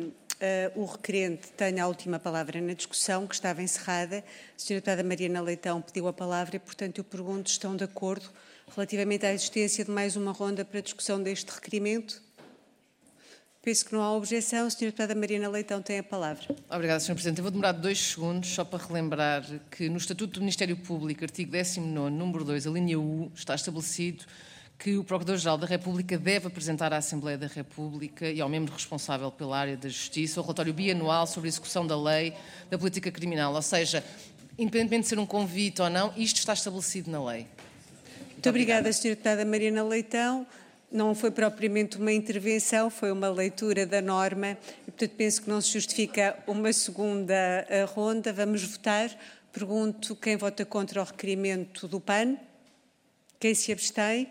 uh, o requerente tenha a última palavra na discussão, que estava encerrada. A senhora deputada Mariana Leitão pediu a palavra e, portanto, eu pergunto se estão de acordo relativamente à existência de mais uma ronda para a discussão deste requerimento. Penso que não há objeção. A senhora deputada Mariana Leitão tem a palavra. Obrigada, senhor Presidente. Eu vou demorar dois segundos só para relembrar que no Estatuto do Ministério Público, artigo décimo nono, número dois, a linha U, está estabelecido que o Procurador-Geral da República deve apresentar à Assembleia da República e ao membro responsável pela área da Justiça o relatório bianual sobre a execução da lei da política criminal. Ou seja, independentemente de ser um convite ou não, isto está estabelecido na lei. Muito, Muito obrigada, senhora deputada Mariana Leitão. Não foi propriamente uma intervenção, foi uma leitura da norma e, portanto, penso que não se justifica uma segunda ronda. Vamos votar. Pergunto quem vota contra o requerimento do P A N. Quem se abstém?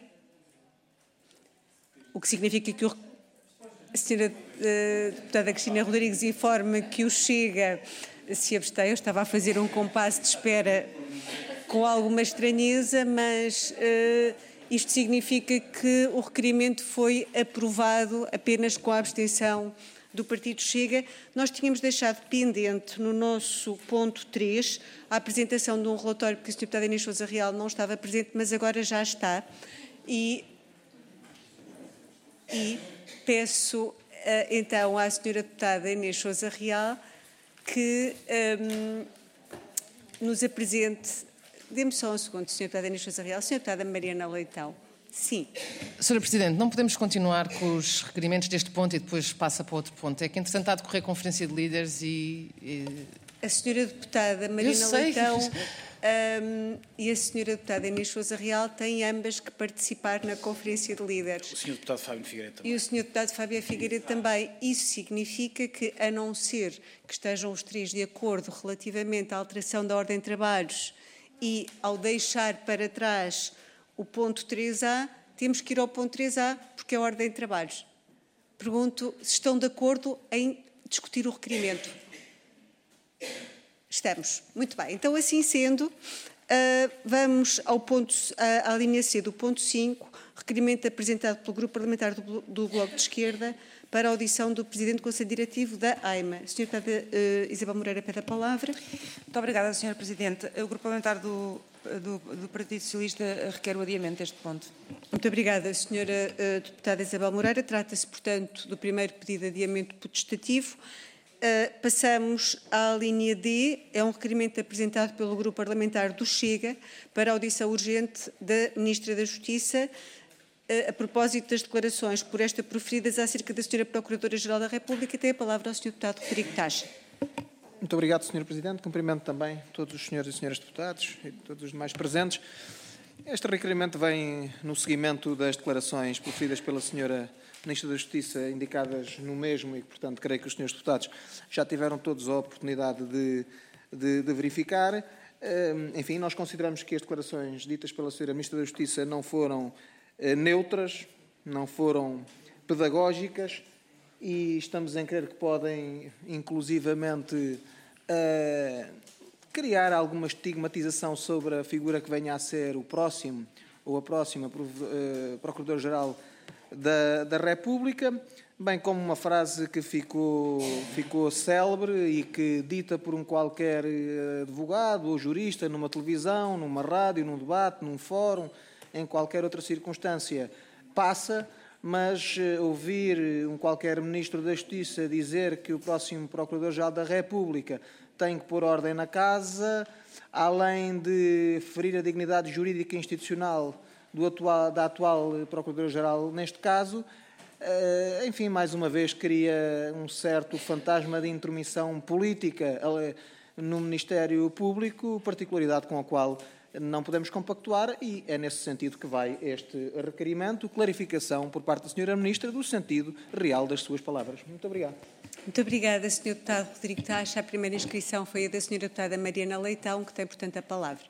O que significa que o, a senhora uh, deputada Cristina Rodrigues informa que o Chega se abstém. Eu estava a fazer um compasso de espera com alguma estranheza, mas uh, isto significa que o requerimento foi aprovado apenas com a abstenção do Partido Chega. Nós tínhamos deixado pendente no nosso ponto três a apresentação de um relatório, porque a senhora deputada Inês Sousa Real não estava presente, mas agora já está. E E peço, então, à senhora deputada Inês Sousa Real que um, nos apresente... Dê-me só um segundo, senhora deputada Inês Sousa Real. Senhora deputada Mariana Leitão. Sim. senhora Presidente, não podemos continuar com os requerimentos deste ponto e depois passa para outro ponto. É que, entretanto, há a decorrer conferência de líderes e... e... A senhora deputada Mariana Leitão um, e a senhora deputada Inês Sousa Real têm ambas que participar na conferência de líderes. O senhor deputado Fábio Figueiredo também. E o senhor deputado Fábio Figueiredo também. Isso significa que, a não ser que estejam os três de acordo relativamente à alteração da ordem de trabalhos e ao deixar para trás o ponto três A, temos que ir ao ponto três A, porque é a ordem de trabalhos. Pergunto se estão de acordo em discutir o requerimento. Estamos. Muito bem. Então, assim sendo, uh, vamos ao ponto, uh, à linha C do ponto cinco, requerimento apresentado pelo Grupo Parlamentar do, do Bloco de Esquerda para a audição do Presidente do Conselho Diretivo da AIMA. A senhora deputada uh, Isabel Moreira pede a palavra. Muito obrigada, senhora Presidente. O Grupo Parlamentar do, do, do Partido Socialista requer o adiamento deste ponto. Muito obrigada, senhora uh, deputada Isabel Moreira. Trata-se, portanto, do primeiro pedido de adiamento potestativo. Uh, passamos à linha D. É um requerimento apresentado pelo Grupo Parlamentar do Chega para a audição urgente da Ministra da Justiça uh, a propósito das declarações por esta proferidas acerca da senhora Procuradora-Geral da República. Tem a palavra ao senhor deputado Rodrigo Taxa. Muito obrigado, senhor Presidente. Cumprimento também todos os senhores e senhoras deputados e todos os demais presentes. Este requerimento vem no seguimento das declarações proferidas pela senhora Ministra da Justiça, indicadas no mesmo e, portanto, creio que os senhores deputados já tiveram todos a oportunidade de, de, de verificar. Enfim, nós consideramos que as declarações ditas pela senhora Ministra da Justiça não foram neutras, não foram pedagógicas e estamos em crer que podem, inclusivamente, uh, criar alguma estigmatização sobre a figura que venha a ser o próximo ou a próxima uh, Procurador-Geral da, da República, bem como uma frase que ficou, ficou célebre e que, dita por um qualquer advogado ou jurista numa televisão, numa rádio, num debate, num fórum, em qualquer outra circunstância, passa, mas ouvir um qualquer Ministro da Justiça dizer que o próximo Procurador-Geral da República tem que pôr ordem na casa, além de ferir a dignidade jurídica e institucional do atual, da atual Procuradora-Geral neste caso, enfim, mais uma vez cria um certo fantasma de intromissão política no Ministério Público, particularidade com a qual não podemos compactuar e é nesse sentido que vai este requerimento, clarificação por parte da senhora Ministra do sentido real das suas palavras. Muito obrigado. Muito obrigada, senhor Deputado Rodrigo Taxa. A primeira inscrição foi a da senhora Deputada Mariana Leitão, que tem, portanto, a palavra.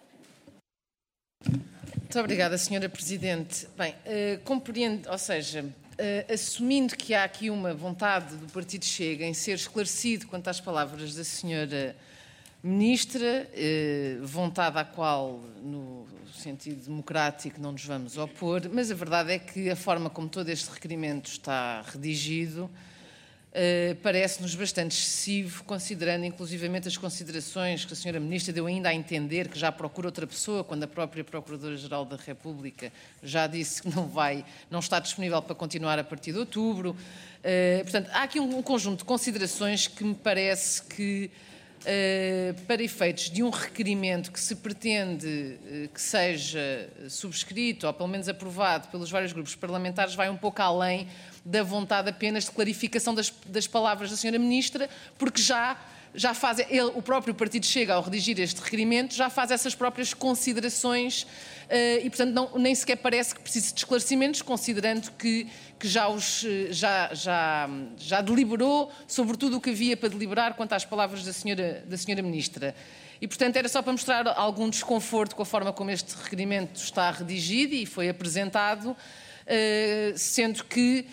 Muito obrigada, senhora Presidente. Bem, uh, compreendo, ou seja, uh, assumindo que há aqui uma vontade do Partido Chega em ser esclarecido quanto às palavras da senhora Ministra, uh, vontade à qual, no sentido democrático, não nos vamos opor, mas a verdade é que a forma como todo este requerimento está redigido Uh, parece-nos bastante excessivo, considerando inclusivamente as considerações que a senhora Ministra deu ainda a entender que já procura outra pessoa, quando a própria Procuradora-Geral da República já disse que não vai, não está disponível para continuar a partir de outubro. Uh, portanto, há aqui um, um conjunto de considerações que me parece que, uh, para efeitos de um requerimento que se pretende uh, que seja subscrito, ou pelo menos aprovado pelos vários grupos parlamentares, vai um pouco além da vontade apenas de clarificação das, das palavras da senhora Ministra, porque já, já faz, ele, o próprio Partido Chega, ao redigir este requerimento, já faz essas próprias considerações uh, e, portanto, não, nem sequer parece que precise de esclarecimentos, considerando que, que já, os, já, já, já deliberou sobre tudo o que havia para deliberar quanto às palavras da senhora, da senhora Ministra. E, portanto, era só para mostrar algum desconforto com a forma como este requerimento está redigido e foi apresentado, uh, sendo que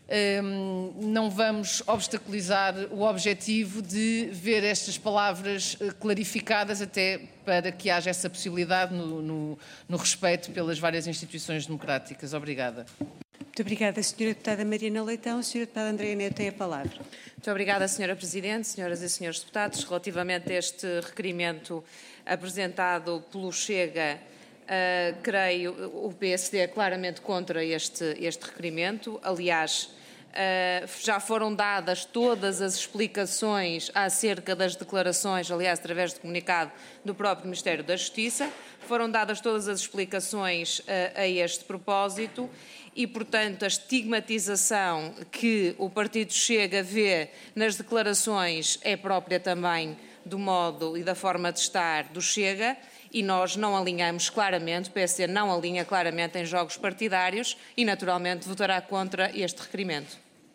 Um, não vamos obstaculizar o objetivo de ver estas palavras clarificadas, até para que haja essa possibilidade no, no, no respeito pelas várias instituições democráticas. Obrigada. Muito obrigada, senhora Deputada Mariana Leitão. A senhora Deputada Andreia Neto tem a palavra. Muito obrigada, senhora Presidente, senhoras e senhores deputados. Relativamente a este requerimento apresentado pelo Chega, uh, creio o P S D é claramente contra este, este requerimento. Aliás, Uh, já foram dadas todas as explicações acerca das declarações, aliás, através de comunicado do próprio Ministério da Justiça, foram dadas todas as explicações uh, a este propósito e, portanto, a estigmatização que o Partido Chega vê nas declarações é própria também do modo e da forma de estar do Chega. E nós não alinhamos claramente, o P S D não alinha claramente em jogos partidários e, naturalmente, votará contra este requerimento.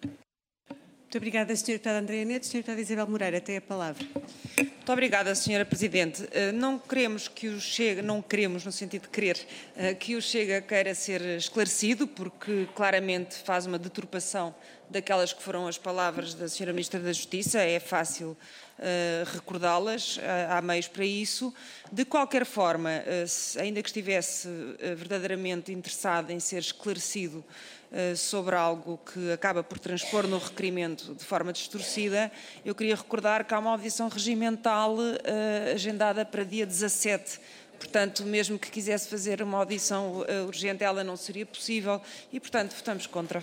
Muito obrigada, senhora Deputada Andreia Neto. senhora Deputada Isabel Moreira, tem a palavra. Muito obrigada, senhora Presidente. Não queremos que o Chega, não queremos no sentido de querer, que o Chega queira ser esclarecido, porque claramente faz uma deturpação daquelas que foram as palavras da senhora Ministra da Justiça, é fácil Uh, recordá-las, uh, há meios para isso. De qualquer forma, uh, se, ainda que estivesse uh, verdadeiramente interessado em ser esclarecido uh, sobre algo que acaba por transpor no requerimento de forma distorcida, eu queria recordar que há uma audição regimental uh, agendada para dia dezassete. Portanto, mesmo que quisesse fazer uma audição uh, urgente, ela não seria possível e, portanto, votamos contra.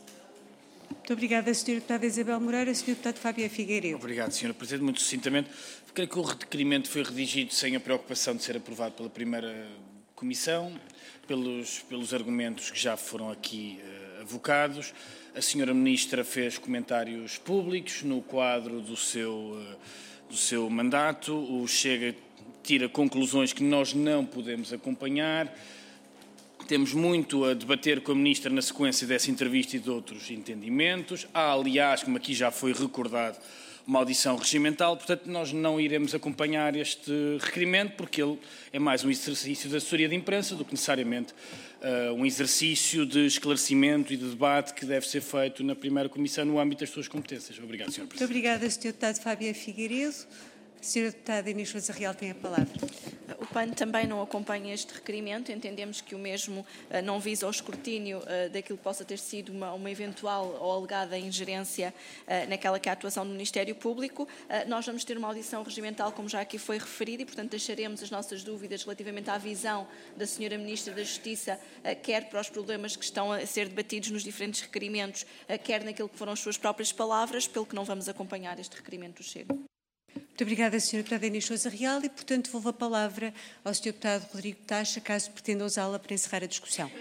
Muito obrigada, senhora Deputada Isabel Moreira. senhor Deputado Fábio Figueiredo. Obrigado, senhora Presidente. Muito sucintamente, creio que o requerimento foi redigido sem a preocupação de ser aprovado pela primeira Comissão, pelos, pelos argumentos que já foram aqui uh, avocados. A senhora Ministra fez comentários públicos no quadro do seu, uh, do seu mandato. O Chega tira conclusões que nós não podemos acompanhar. Temos muito a debater com a Ministra na sequência dessa entrevista e de outros entendimentos. Há, aliás, como aqui já foi recordado, uma audição regimental. Portanto, nós não iremos acompanhar este requerimento, porque ele é mais um exercício de assessoria de imprensa do que necessariamente uh, um exercício de esclarecimento e de debate que deve ser feito na primeira Comissão no âmbito das suas competências. Obrigado, senhora Presidente. Muito obrigada, senhor Deputado Fábio Figueiredo. A senhora Deputada Inês Sousa Real tem a palavra. O P A N também não acompanha este requerimento. Entendemos que o mesmo uh, não visa o escrutínio uh, daquilo que possa ter sido uma, uma eventual ou alegada ingerência uh, naquela que é a atuação do Ministério Público. Uh, nós vamos ter uma audição regimental, como já aqui foi referido, e, portanto, deixaremos as nossas dúvidas relativamente à visão da senhora Ministra da Justiça, uh, quer para os problemas que estão a ser debatidos nos diferentes requerimentos, uh, quer naquilo que foram as suas próprias palavras, pelo que não vamos acompanhar este requerimento do Chega. Muito obrigada, senhora Deputada Inês Sousa Real, e, portanto, devolvo a palavra ao senhor Deputado Rodrigo Taxa, caso pretenda usá-la para encerrar a discussão.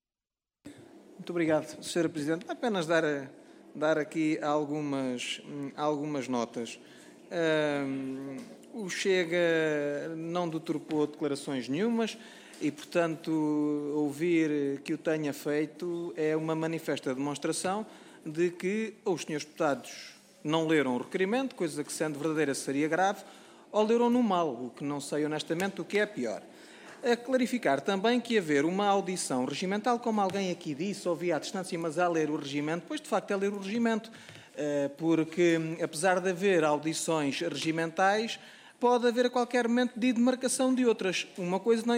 Muito obrigado, senhora Presidente. Apenas dar, dar aqui algumas, algumas notas. Um, o Chega não deturpou declarações nenhumas e, portanto, ouvir que o tenha feito é uma manifesta demonstração de que os senhores deputados não leram o requerimento, coisa que, sendo verdadeira, seria grave, ou leram no mal, o que não sei honestamente o que é pior. A clarificar também que haver uma audição regimental, como alguém aqui disse, ouvia à distância, mas a ler o regimento, pois de facto é ler o regimento, porque apesar de haver audições regimentais, pode haver a qualquer momento de demarcação de outras. Uma coisa não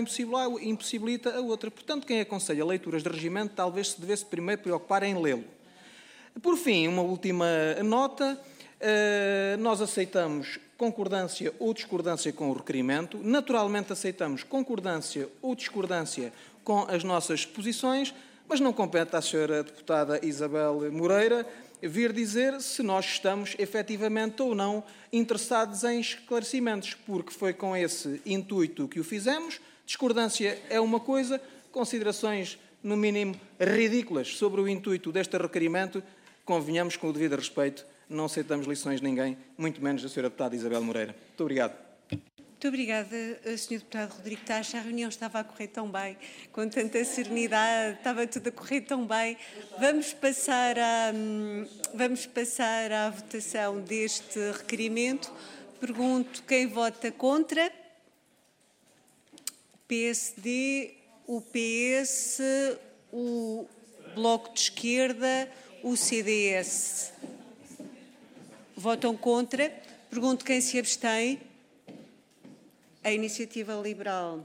impossibilita a outra. Portanto, quem aconselha leituras de regimento talvez se devesse primeiro preocupar em lê-lo. Por fim, uma última nota. Nós aceitamos concordância ou discordância com o requerimento. Naturalmente aceitamos concordância ou discordância com as nossas posições, mas não compete à senhora deputada Isabel Moreira vir dizer se nós estamos efetivamente ou não interessados em esclarecimentos, porque foi com esse intuito que o fizemos. Discordância é uma coisa, considerações, no mínimo, ridículas sobre o intuito deste requerimento, convenhamos com o devido respeito, não aceitamos lições de ninguém, muito menos da senhora deputada Isabel Moreira. Muito obrigado. Muito obrigada, senhor Deputado Rodrigo Taxa. A reunião estava a correr tão bem, com tanta serenidade, estava tudo a correr tão bem. Vamos passar à, vamos passar à votação deste requerimento. Pergunto quem vota contra. O P S D, o P S, o Bloco de Esquerda, o C D S. Votam contra. Pergunto quem se abstém. A Iniciativa Liberal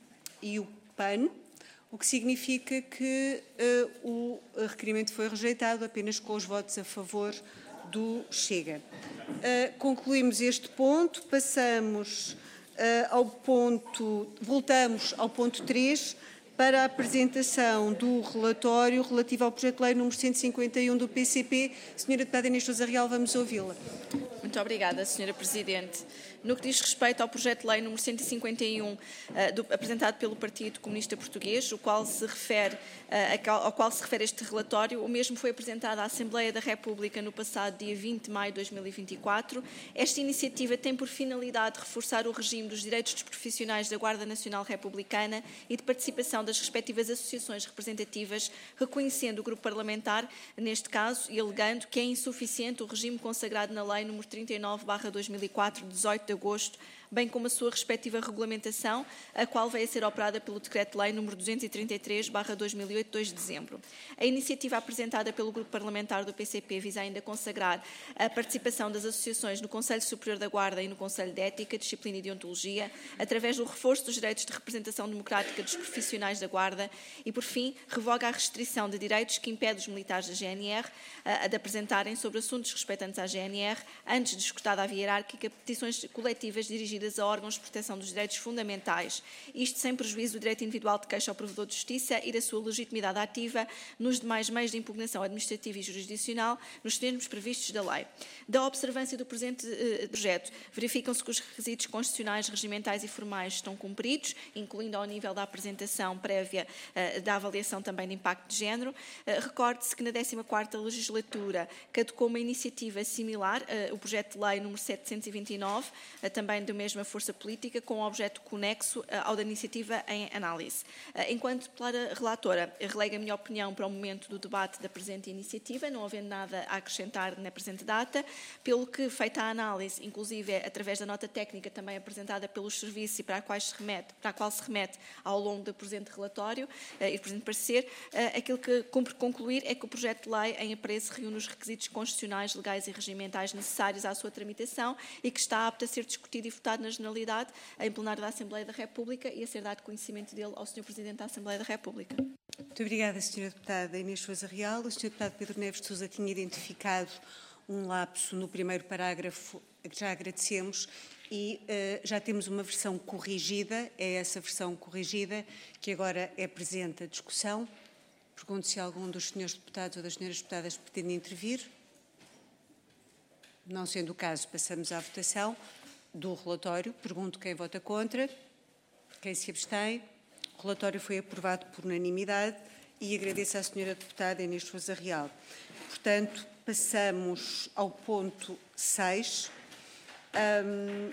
e o P A N, o que significa que uh, o requerimento foi rejeitado apenas com os votos a favor do Chega. Uh, concluímos este ponto, passamos uh, ao ponto, voltamos ao ponto três, para a apresentação do relatório relativo ao projeto de lei número cento e cinquenta e um do P C P. Senhora Deputada Inês Sousa Real, vamos ouvi-la. Muito obrigada, senhora Presidente. No que diz respeito ao projeto de lei número cento e cinquenta e um, uh, do, apresentado pelo Partido Comunista Português, o qual se refere, uh, ao qual se refere este relatório, o mesmo foi apresentado à Assembleia da República no passado dia vinte de maio de dois mil e vinte e quatro. Esta iniciativa tem por finalidade reforçar o regime dos direitos dos profissionais da Guarda Nacional Republicana e de participação das respectivas associações representativas, reconhecendo o grupo parlamentar, neste caso, e alegando que é insuficiente o regime consagrado na Lei número trinta e nove barra dois mil e quatro, de dezoito de agosto, bem como a sua respectiva regulamentação, a qual veio a ser operada pelo Decreto-Lei número duzentos e trinta e três barra dois mil e oito, de dois de dezembro. A iniciativa apresentada pelo Grupo Parlamentar do P C P visa ainda consagrar a participação das associações no Conselho Superior da Guarda e no Conselho de Ética, Disciplina e Deontologia, através do reforço dos direitos de representação democrática dos profissionais da Guarda e, por fim, revoga a restrição de direitos que impede os militares da G N R a, a de apresentarem sobre assuntos respeitantes à G N R, antes de escutada a via hierárquica, petições coletivas dirigidas a órgãos de proteção dos direitos fundamentais, isto sem prejuízo do direito individual de queixa ao provedor de justiça e da sua legitimidade ativa nos demais meios de impugnação administrativa e jurisdicional, nos termos previstos da lei. Da observância do presente eh, projeto, verificam-se que os requisitos constitucionais, regimentais e formais estão cumpridos, incluindo ao nível da apresentação prévia eh, da avaliação também de impacto de género. Eh, Recorde-se que na décima quarta legislatura caducou uma iniciativa similar, eh, o projeto de lei número setecentos e vinte e nove, eh, também do mesmo força política, com um objeto conexo ao da iniciativa em análise. Enquanto deputada relatora, relego a minha opinião para o momento do debate da presente iniciativa, não havendo nada a acrescentar na presente data, pelo que, feita a análise, inclusive através da nota técnica também apresentada pelos serviços e para a qual se remete, para a qual se remete ao longo do presente relatório e do presente parecer, aquilo que cumpre concluir é que o projeto de lei em apreço reúne os requisitos constitucionais, legais e regimentais necessários à sua tramitação e que está apto a ser discutido e votado na generalidade em plenário da Assembleia da República e a ser dado conhecimento dele ao senhor Presidente da Assembleia da República. Muito obrigada, senhora Deputada Inês Sousa Real. O senhor Deputado Pedro Neves de Sousa tinha identificado um lapso no primeiro parágrafo, que já agradecemos, e uh, já temos uma versão corrigida, é essa versão corrigida que agora é presente à discussão. Pergunto se algum dos senhores deputados ou das senhoras deputadas pretende intervir. Não sendo o caso, passamos à votação do relatório. Pergunto quem vota contra, quem se abstém. O relatório foi aprovado por unanimidade e agradeço à senhora deputada Inês Sousa Real. Portanto, passamos ao ponto seis. Um,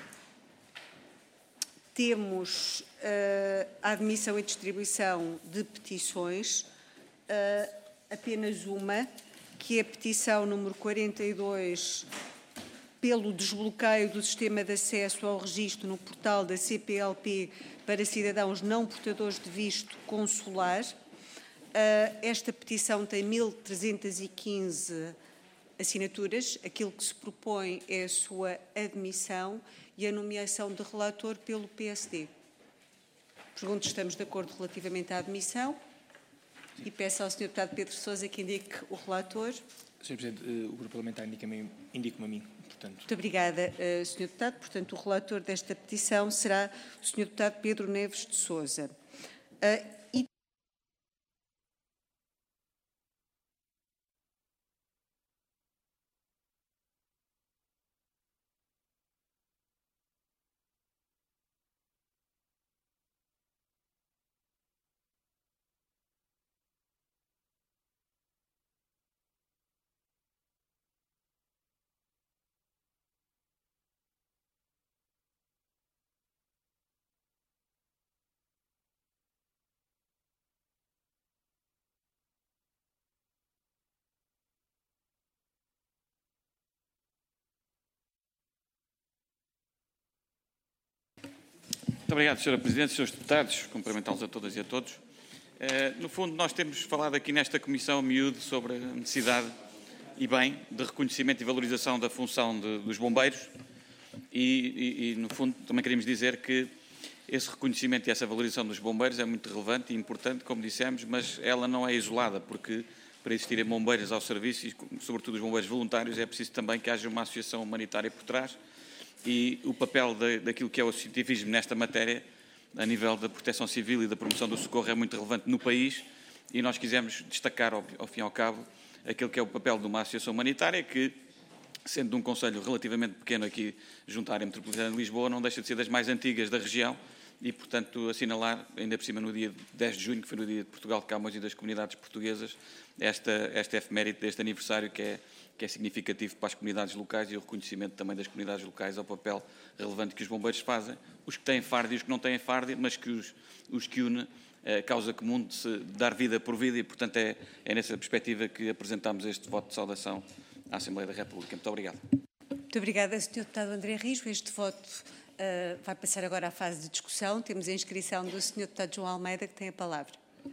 temos uh, a admissão e distribuição de petições, uh, apenas uma, que é a petição número quarenta e dois, pelo desbloqueio do sistema de acesso ao registro no portal da C P L P para cidadãos não portadores de visto consular. Esta petição tem mil trezentas e quinze assinaturas. Aquilo que se propõe é a sua admissão e a nomeação de relator pelo P S D. Pergunto se estamos de acordo relativamente à admissão e peço ao senhor deputado Pedro Sousa que indique o relator. senhor Presidente, o Grupo Parlamentar indica-me indica a mim. Portanto. Muito obrigada, senhor Deputado. Portanto, o relator desta petição será o senhor Deputado Pedro Neves de Sousa. E Muito obrigado, senhora Presidente, senhores deputados, cumprimentá-los a todas e a todos. Uh, no fundo, nós temos falado aqui nesta Comissão a miúdo sobre a necessidade e bem de reconhecimento e valorização da função de, dos bombeiros e, e, e, no fundo, também queríamos dizer que esse reconhecimento e essa valorização dos bombeiros é muito relevante e importante, como dissemos, mas ela não é isolada, porque para existirem bombeiros ao serviço, e sobretudo os bombeiros voluntários, é preciso também que haja uma associação humanitária por trás. E o papel de, daquilo que é o cientificismo nesta matéria, a nível da proteção civil e da promoção do socorro, é muito relevante no país e nós quisemos destacar, ao, ao fim e ao cabo, aquilo que é o papel de uma associação humanitária que, sendo de um concelho relativamente pequeno aqui junto à área metropolitana de Lisboa, não deixa de ser das mais antigas da região e, portanto, assinalar, ainda por cima no dia dez de junho, que foi no dia de Portugal de Camões e das comunidades portuguesas, esta, esta efeméride deste aniversário que é, que é significativo para as comunidades locais e o reconhecimento também das comunidades locais ao papel relevante que os bombeiros fazem, os que têm fardo e os que não têm fardo, mas que os, os que une a causa comum de se dar vida por vida e, portanto, é, é nessa perspectiva que apresentamos este voto de saudação à Assembleia da República. Muito obrigado. Muito obrigada, senhor Deputado André Risco. Este voto uh, vai passar agora à fase de discussão. Temos a inscrição do senhor Deputado João Almeida, que tem a palavra.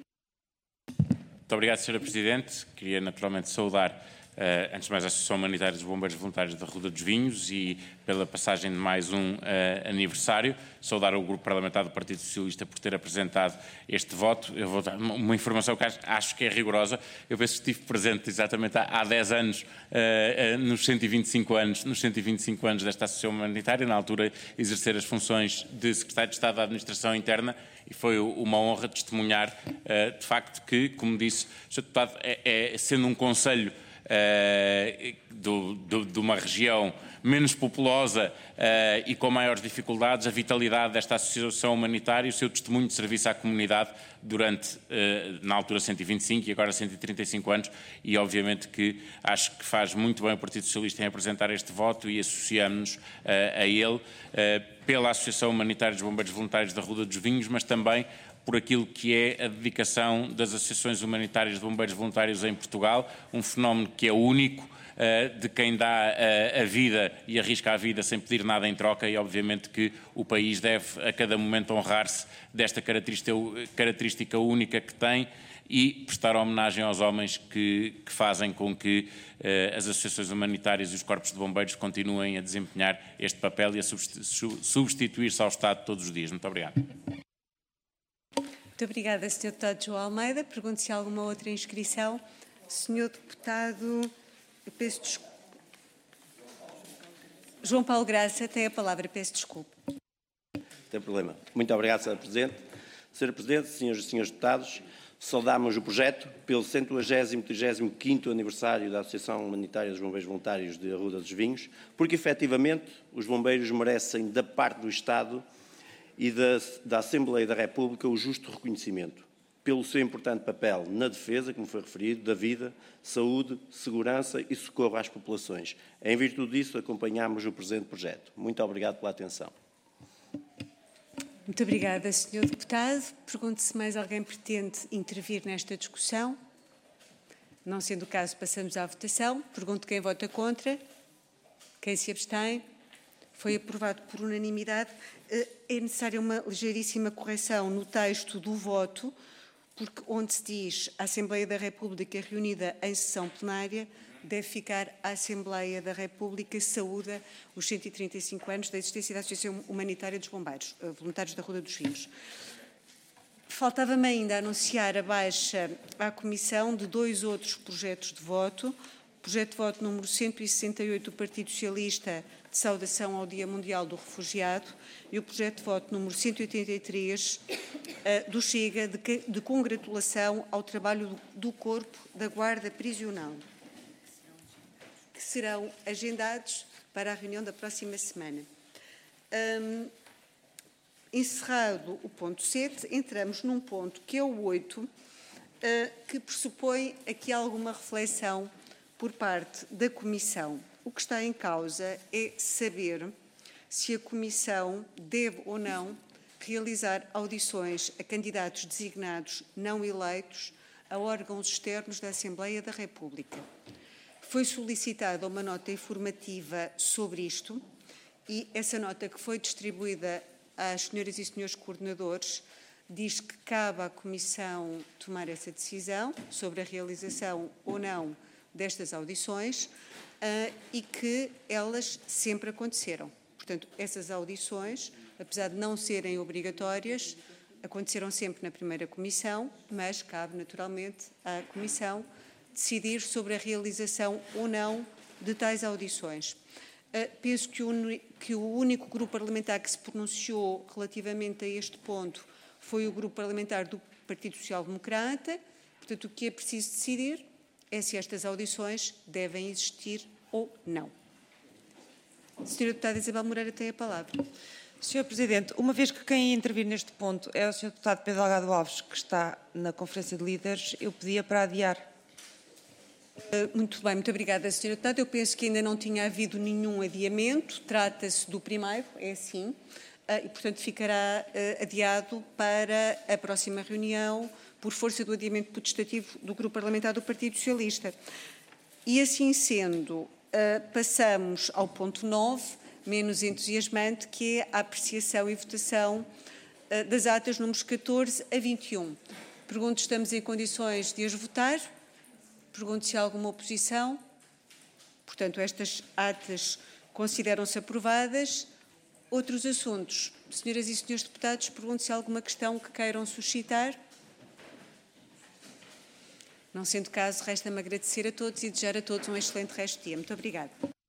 Muito obrigado, senhora Presidente. Queria naturalmente saudar, Uh, antes de mais, a Associação Humanitária dos Bombeiros Voluntários da Ruda dos Vinhos e pela passagem de mais um uh, aniversário. Saudar o Grupo Parlamentar do Partido Socialista por ter apresentado este voto. Eu vou dar uma informação que acho, acho que é rigorosa. Eu penso que estive presente exatamente há, há dez anos, uh, uh, nos cento e vinte e cinco anos, nos cento e vinte e cinco anos desta Associação Humanitária, na altura exercer as funções de Secretário de Estado da Administração Interna, e foi uma honra testemunhar, uh, de facto, que, como disse o senhor Deputado, é, é, sendo um concelho Uh, do, do, de uma região menos populosa uh, e com maiores dificuldades, a vitalidade desta associação humanitária e o seu testemunho de serviço à comunidade durante, uh, na altura, cento e vinte e cinco e agora cento e trinta e cinco anos, e obviamente que acho que faz muito bem o Partido Socialista em apresentar este voto e associamos-nos uh, a ele uh, pela Associação Humanitária dos Bombeiros Voluntários da Ruda dos Vinhos, mas também por aquilo que é a dedicação das associações humanitárias de bombeiros voluntários em Portugal, um fenómeno que é único, uh, de quem dá uh, a vida e arrisca a vida sem pedir nada em troca, e obviamente que o país deve a cada momento honrar-se desta característica, característica única que tem e prestar homenagem aos homens que, que fazem com que uh, as associações humanitárias e os corpos de bombeiros continuem a desempenhar este papel e a substituir-se ao Estado todos os dias. Muito obrigado. Muito obrigada, senhor Deputado João Almeida. Pergunto se há alguma outra inscrição. senhor Deputado, eu peço desculpa. João Paulo Graça tem a palavra, peço desculpa. Não tem problema. Muito obrigado, senhora Presidente. senhora Presidente, senhoras e senhores deputados, saudamos o projeto pelo centuagésimo trigésimo quinto aniversário da Associação Humanitária dos Bombeiros Voluntários de Arruda dos Vinhos, porque, efetivamente, os bombeiros merecem, da parte do Estado e da, da Assembleia da República, o justo reconhecimento pelo seu importante papel na defesa, como foi referido, da vida, saúde, segurança e socorro às populações. Em virtude disso, acompanhamos o presente projeto. Muito obrigado pela atenção. Muito obrigada, senhor Deputado. Pergunto se mais alguém pretende intervir nesta discussão. Não sendo o caso, passamos à votação. Pergunto quem vota contra, quem se abstém. Foi aprovado por unanimidade. É necessária uma ligeiríssima correção no texto do voto, porque onde se diz a Assembleia da República reunida em sessão plenária, deve ficar a Assembleia da República saúda os cento e trinta e cinco anos da existência da Associação Humanitária dos Bombeiros Voluntários da Ruda dos Vinhos. Faltava-me ainda anunciar a baixa à Comissão de dois outros projetos de voto. projeto de voto número cento e sessenta e oito do Partido Socialista, de saudação ao Dia Mundial do Refugiado, e o projeto de voto número cento e oitenta e três uh, do Chega, de, de congratulação ao trabalho do, do Corpo da Guarda Prisional, que serão agendados para a reunião da próxima semana. Um, encerrado o ponto sete, entramos num ponto que é o oito, uh, que pressupõe aqui alguma reflexão por parte da Comissão. O que está em causa é saber se a Comissão deve ou não realizar audições a candidatos designados não eleitos a órgãos externos da Assembleia da República. Foi solicitada uma nota informativa sobre isto e essa nota, que foi distribuída às senhoras e senhores coordenadores, diz que cabe à Comissão tomar essa decisão sobre a realização ou não destas audições uh, e que elas sempre aconteceram. Portanto, essas audições, apesar de não serem obrigatórias, aconteceram sempre na primeira Comissão, mas cabe naturalmente à Comissão decidir sobre a realização ou não de tais audições. Uh, penso que o, que o único grupo parlamentar que se pronunciou relativamente a este ponto foi o grupo parlamentar do Partido Social Democrata. Portanto, o que é preciso decidir é se estas audições devem existir ou não. Senhora Deputada Isabel Moreira tem a palavra. senhor Presidente, uma vez que quem ia intervir neste ponto é o senhor Deputado Pedro Delgado Alves, que está na Conferência de Líderes, eu pedia para adiar. Muito bem, muito obrigada, senhora Deputada. Eu penso que ainda não tinha havido nenhum adiamento, trata-se do primeiro, é assim, e, portanto, ficará adiado para a próxima reunião, por força do adiamento potestativo do Grupo Parlamentar do Partido Socialista. E, assim sendo, passamos ao ponto nove, menos entusiasmante, que é a apreciação e votação das atas números catorze a vinte e um. Pergunto, estamos em condições de as votar? Pergunto se há alguma oposição. Portanto, estas atas consideram-se aprovadas. Outros assuntos. Senhoras e senhores deputados, pergunto se há alguma questão que queiram suscitar. Não sendo caso, resta-me agradecer a todos e desejar a todos um excelente resto de dia. Muito obrigada.